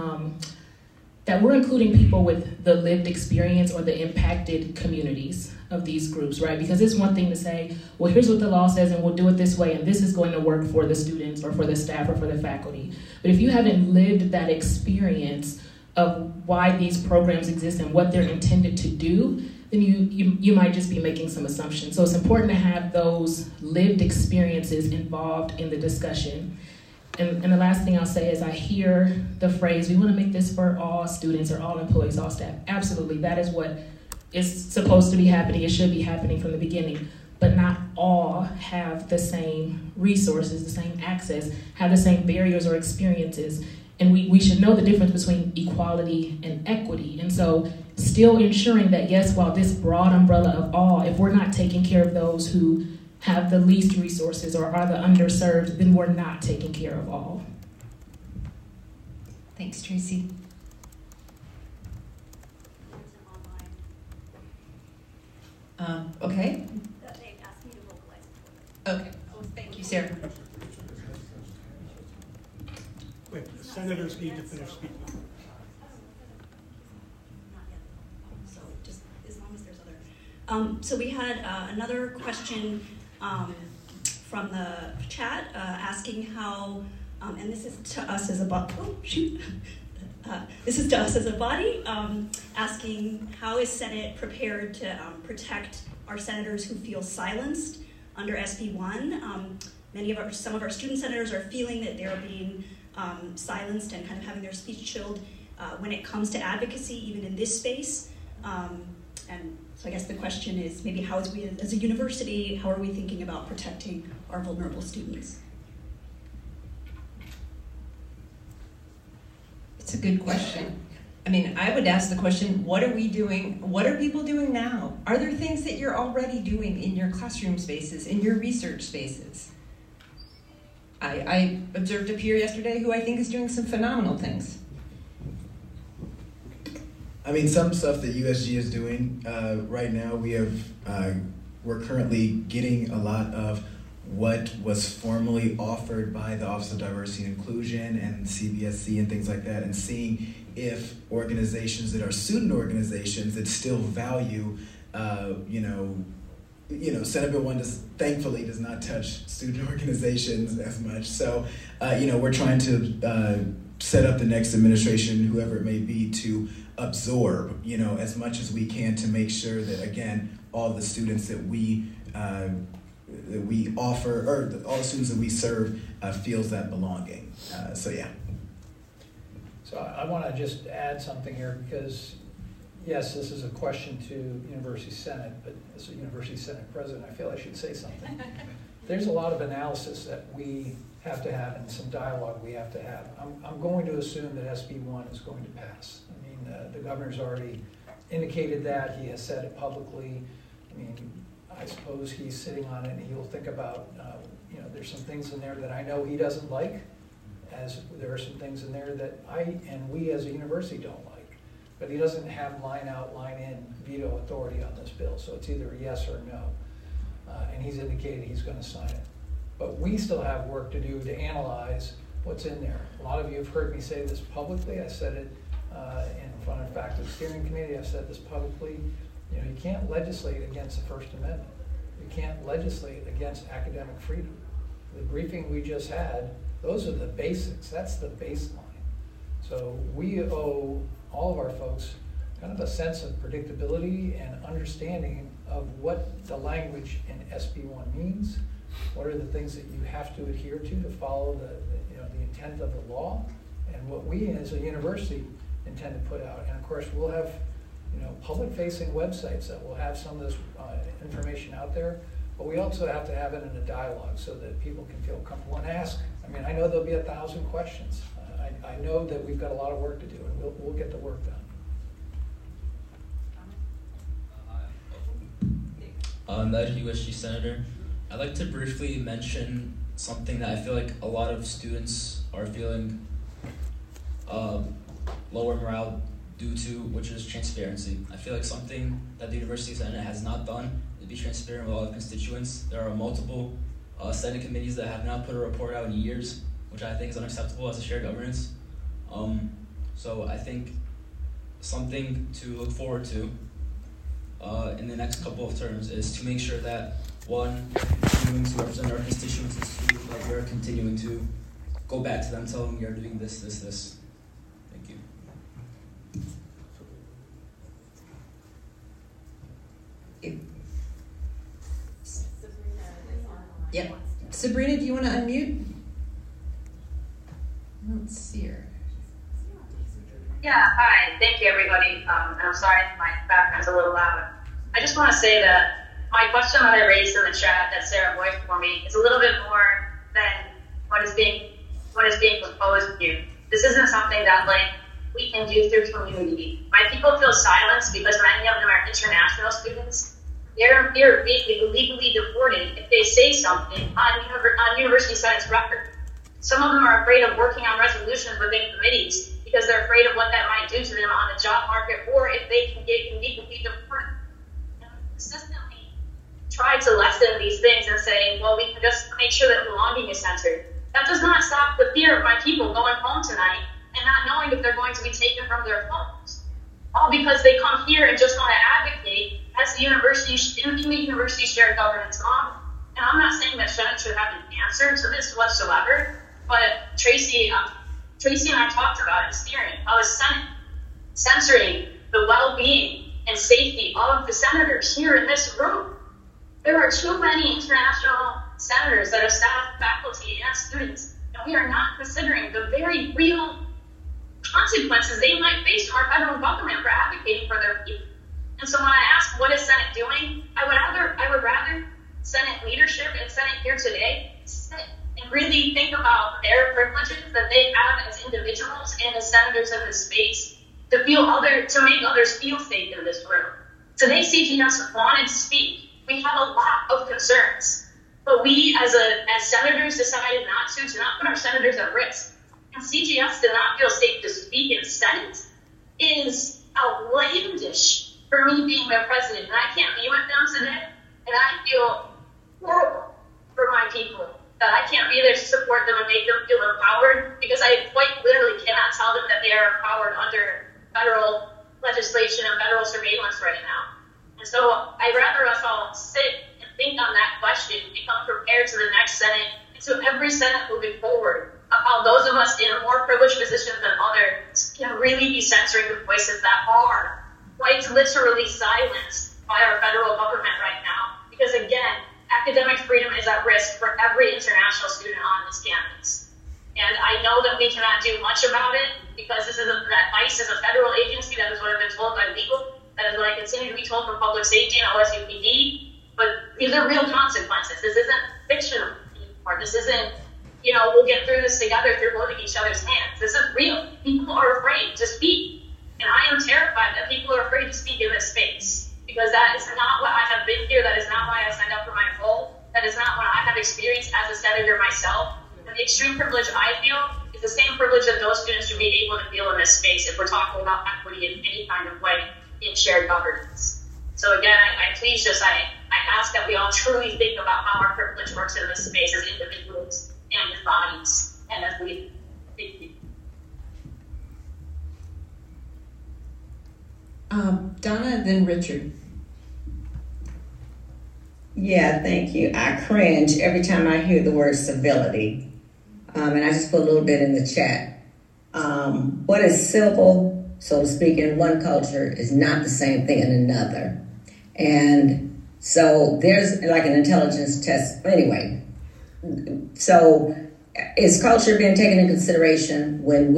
S18: that we're including people with the lived experience or the impacted communities of these groups, right? Because it's one thing to say, well, here's what the law says and we'll do it this way and this is going to work for the students or for the staff or for the faculty. But if you haven't lived that experience of why these programs exist and what they're intended to do, then you might just be making some assumptions. So it's important to have those lived experiences involved in the discussion. And the last thing I'll say is I hear the phrase, we want to make this for all students or all employees, all staff. Absolutely, that is what is supposed to be happening. It should be happening from the beginning. But not all have the same resources, the same access, have the same barriers or experiences. And we should know the difference between equality and equity. And so still ensuring that, yes, while this broad umbrella of all, if we're not taking care of those who have the least resources or are the underserved, then we're not taking care of all.
S6: Thanks, Tracy. Okay.
S8: They asked me to vocalize.
S6: Okay. Thank you, Sarah.
S5: Wait, the senators need to finish speaking.
S8: So just as long as there's other. So we had another question from the chat asking how, and this is to us as a body. Oh shoot. This is to us as a body, asking how is Senate prepared to protect our senators who feel silenced under SB 1. Some of our student senators are feeling that they're being silenced and kind of having their speech chilled when it comes to advocacy, even in this space. And so I guess the question is maybe how is we as a university, how are we thinking about protecting our vulnerable students?
S6: It's a good question. I mean, I would ask the question, what are we doing? What are people doing now? Are there things that you're already doing in your classroom spaces, in your research spaces? I observed a peer yesterday who I think is doing some phenomenal things.
S14: I mean, some stuff that USG is doing right now, we're currently getting a lot of what was formerly offered by the Office of Diversity and Inclusion and CBSC and things like that, and seeing if organizations that are student organizations that still value, Senate Bill 1 thankfully does not touch student organizations as much. So, we're trying to set up the next administration, whoever it may be, to absorb, as much as we can to make sure that, again, all the students that we offer, or all the students that we serve, feels that belonging. So
S1: I want to just add something here because, yes, this is a question to University Senate, but as a University Senate president, I feel I should say something. There's a lot of analysis that we have to have and some dialogue we have to have. I'm going to assume that SB 1 is going to pass. I mean, the governor's already indicated that. He has said it publicly. I mean, I suppose he's sitting on it and he'll think about, there's some things in there that I know he doesn't like, as there are some things in there that we as a university don't like. But he doesn't have line out, line in veto authority on this bill, so it's either a yes or a no. And he's indicated he's going to sign it. But we still have work to do to analyze what's in there. A lot of you have heard me say this publicly. I said it in front of the faculty steering committee. I've said this publicly. You can't legislate against the First Amendment. You can't legislate against academic freedom. The briefing we just had, those are the basics. That's the baseline. So we owe all of our folks kind of a sense of predictability and understanding of what the language in SB 1 means. What are the things that you have to adhere to follow the intent of the law, and what we as a university intend to put out. And of course, we'll have public-facing websites that will have some of this information out there, but we also have to have it in a dialogue so that people can feel comfortable and ask. I mean, I know there'll be 1,000 questions. I know that we've got a lot of work to do, and we'll get the work done.
S19: Med USG Senator, I'd like to briefly mention something that I feel like a lot of students are feeling lower morale due to, which is transparency. I feel like something that the University Senate has not done is be transparent with all of constituents. There are multiple Senate committees that have not put a report out in years, which I think is unacceptable as a shared governance. So I think something to look forward to in the next couple of terms is to make sure that, one, we're continuing to represent our constituents, and two, that we're continuing to go back to them, tell them we are doing this. Thank you.
S6: Yep. Sabrina, do you want to unmute? I don't see her.
S20: Yeah, hi. Thank you, everybody. And I'm sorry if my background's a little loud. I just want to say that my question that I raised in the chat that Sarah voiced for me is a little bit more than what is being proposed here. This isn't something that we can do through community. My people feel silenced because many of them are international students. They're in fear of being illegally deported if they say something on University Senate's record. Some of them are afraid of working on resolutions within committees because they're afraid of what that might do to them on the job market, or if they can get illegally deported. Consistently try to lessen these things and say, well, we can just make sure that belonging is centered. That does not stop the fear of my people going home tonight and not knowing if they're going to be taken from their phones. All because they come here and just want to advocate as the university, in the university shared governance model. And I'm not saying that Senate should have an answer to this whatsoever, but Tracy and I talked about in steering how the Senate censoring the well-being and safety of the senators here in this room. There are too many international senators that are staff, faculty, and students, and we are not considering the very real consequences they might face from our federal government for advocating for their people. And so when I ask what is Senate doing, I would rather Senate leadership and Senate here today sit and really think about their privileges that they have as individuals and as senators in this space to make others feel safe in this room. Today, CGS wanted to speak. We have a lot of concerns, but we as senators decided not put our senators at risk. And CGS did not feel safe to speak in Senate is outlandish for me being their president. And I can't be with them today, and I feel horrible for my people that I can't be there to support them and make them feel empowered, because I quite literally cannot tell them that they are empowered under federal legislation and federal surveillance right now. And so I'd rather us all sit and think on that question and come prepared to the next Senate and to every Senate moving forward of how those of us in more privileged positions than others can really be censoring the voices that are quite literally silenced by our federal government right now. Because again, academic freedom is at risk for every international student on this campus. And I know that we cannot do much about it because that ICE is a federal agency. That is what I've been told by legal. That is what I continue to be told from public safety and OSUPD. But these are real consequences. This isn't fictional anymore. This isn't, we'll get through this together through holding each other's hands. This is real. People are afraid to speak. And I am terrified that people are afraid to speak in this space. Because that is not what I have been here. That is not why I signed up for my role. That is not what I have experienced as a senator myself. And the extreme privilege I feel is the same privilege that those students should be able to feel in this space if we're talking about equity in any kind of way in shared governance. So again, I ask that we all truly think about how our privilege works in this space as individuals and as bodies and as leaders. Thank you.
S21: Donna, then Richard.
S22: Yeah, thank you. I cringe every time I hear the word civility. And I just put a little bit in the chat. What is civil, so to speak, in one culture is not the same thing in another. And so there's like an intelligence test. Anyway, so is culture being taken into consideration when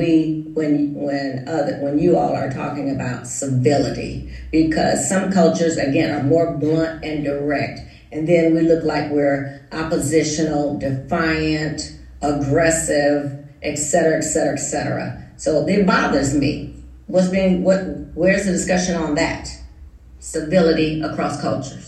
S22: you all are talking about civility? Because some cultures, again, are more blunt and direct. And then we look like we're oppositional, defiant, aggressive, et cetera, et cetera, et cetera. So it bothers me. Where's the discussion on that? Civility across cultures.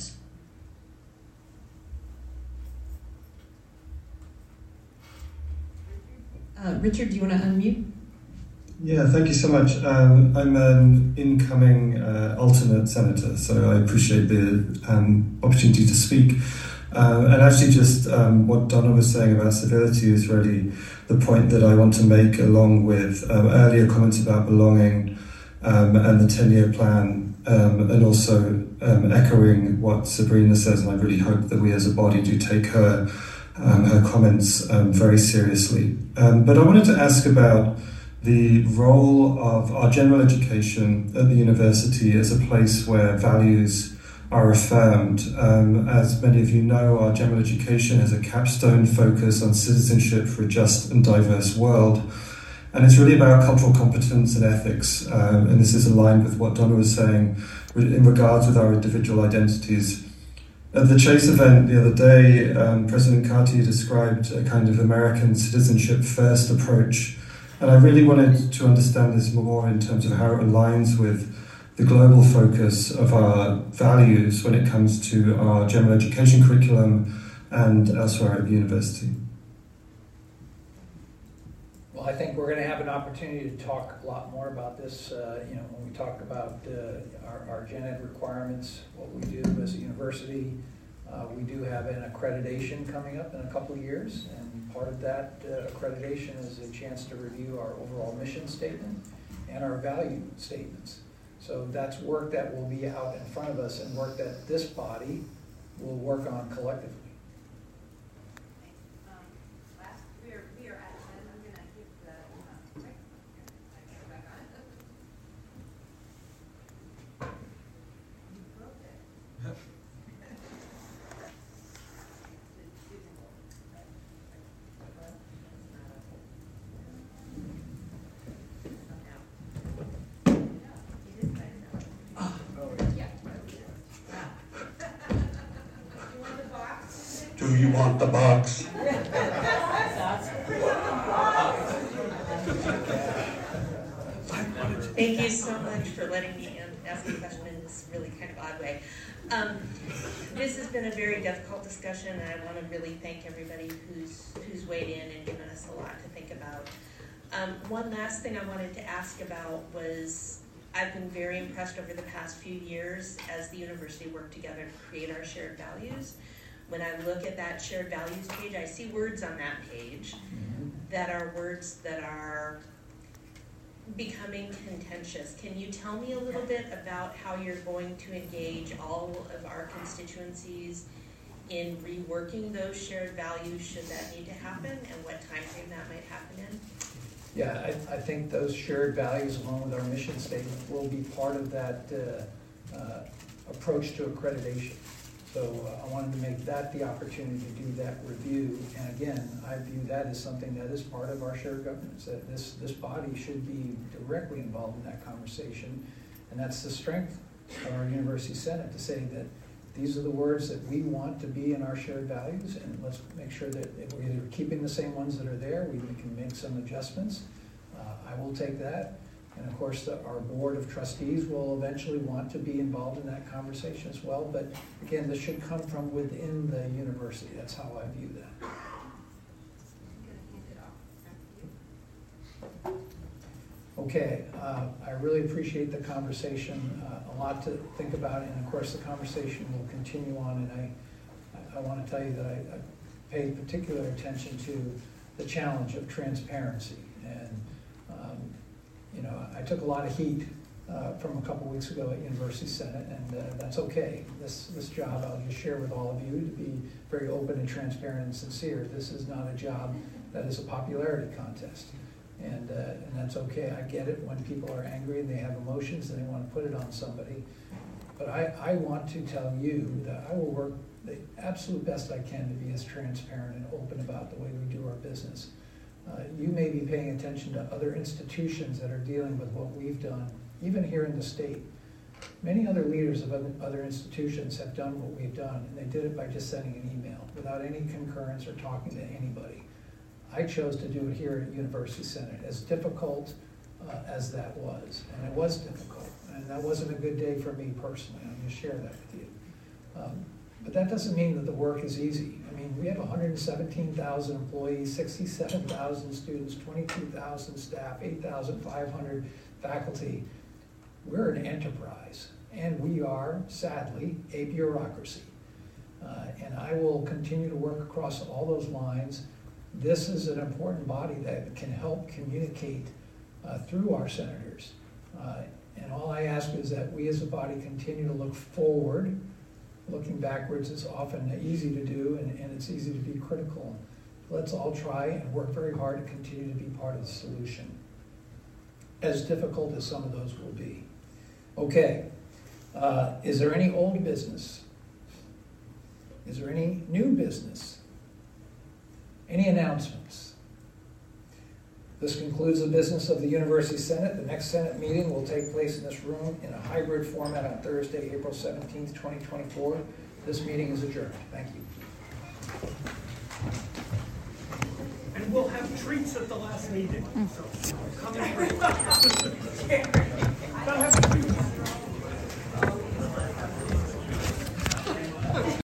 S21: Richard, do you want to unmute?
S23: Yeah, thank you so much. I'm an incoming alternate senator, so I appreciate the opportunity to speak. And actually just what Donna was saying about civility is really the point that I want to make, along with earlier comments about belonging and the 10-year plan, and also echoing what Sabrina says, and I really hope that we as a body do take her comments very seriously. But I wanted to ask about the role of our general education at the university as a place where values are affirmed. As many of you know, our general education has a capstone focus on citizenship for a just and diverse world. And it's really about cultural competence and ethics. And this is aligned with what Donna was saying in regards with our individual identities. At the Chase event the other day, President Cartier described a kind of American citizenship first approach. And I really wanted to understand this more in terms of how it aligns with the global focus of our values when it comes to our general education curriculum and elsewhere at the university.
S1: Well, I think we're going to have an opportunity to talk a lot more about this, when we talk about our gen ed requirements, what we do as a university, We do have an accreditation coming up in a couple of years, and part of that accreditation is a chance to review our overall mission statement and our value statements. So that's work that will be out in front of us and work that this body will work on collectively.
S3: We are at 10. I'm going to give the microphone here. I can go back on. You broke it.
S2: Do you want the box?
S4: Thank you so much for letting me ask a question in this really kind of odd way. This has been a very difficult discussion, and I want to really thank everybody who's weighed in and given us a lot to think about. One last thing I wanted to ask about was, I've been very impressed over the past few years as the university worked together to create our shared values. When I look at that shared values page, I see words on that page that are words that are becoming contentious. Can you tell me a little bit about how you're going to engage all of our constituencies in reworking those shared values should that need to happen, and what time frame that might happen in?
S1: Yeah, I think those shared values along with our mission statement will be part of that approach to accreditation. So I wanted to make that the opportunity to do that review. And again, I view that as something that is part of our shared governance, that this body should be directly involved in that conversation. And that's the strength of our University Senate, to say that these are the words that we want to be in our shared values, and let's make sure that if we're either keeping the same ones that are there, we can make some adjustments. I will take that. And of course, our board of trustees will eventually want to be involved in that conversation as well. But again, this should come from within the university. That's how I view that. Okay, I really appreciate the conversation. A lot to think about, and of course, the conversation will continue on. And I want to tell you that I pay particular attention to the challenge of transparency. And you know, I took a lot of heat from a couple weeks ago at University Senate, and that's okay. This job, I'll just share with all of you, to be very open and transparent and sincere. This is not a job that is a popularity contest, and that's okay. I get it when people are angry and they have emotions and they want to put it on somebody. But I want to tell you that I will work the absolute best I can to be as transparent and open about the way we do our business. You may be paying attention to other institutions that are dealing with what we've done, even here in the state. Many other leaders of other institutions have done what we've done, and they did it by just sending an email without any concurrence or talking to anybody. I chose to do it here at University Senate, as difficult as that was, and it was difficult, and that wasn't a good day for me personally. I'm going to share that with you. But that doesn't mean that the work is easy. I mean, we have 117,000 employees, 67,000 students, 22,000 staff, 8,500 faculty. We're an enterprise, and we are, sadly, a bureaucracy. And I will continue to work across all those lines. This is an important body that can help communicate through our senators. And all I ask is that we as a body continue to look forward. Looking backwards is often easy to do, and it's easy to be critical. Let's all try and work very hard to continue to be part of the solution, as difficult as some of those will be. Okay, is there any old business? Is there any new business? Any announcements? This concludes the business of the University Senate. The next Senate meeting will take place in this room in a hybrid format on Thursday, April 17th, 2024. This meeting is adjourned. Thank you.
S5: And we'll have treats at the last meeting. So come and bring.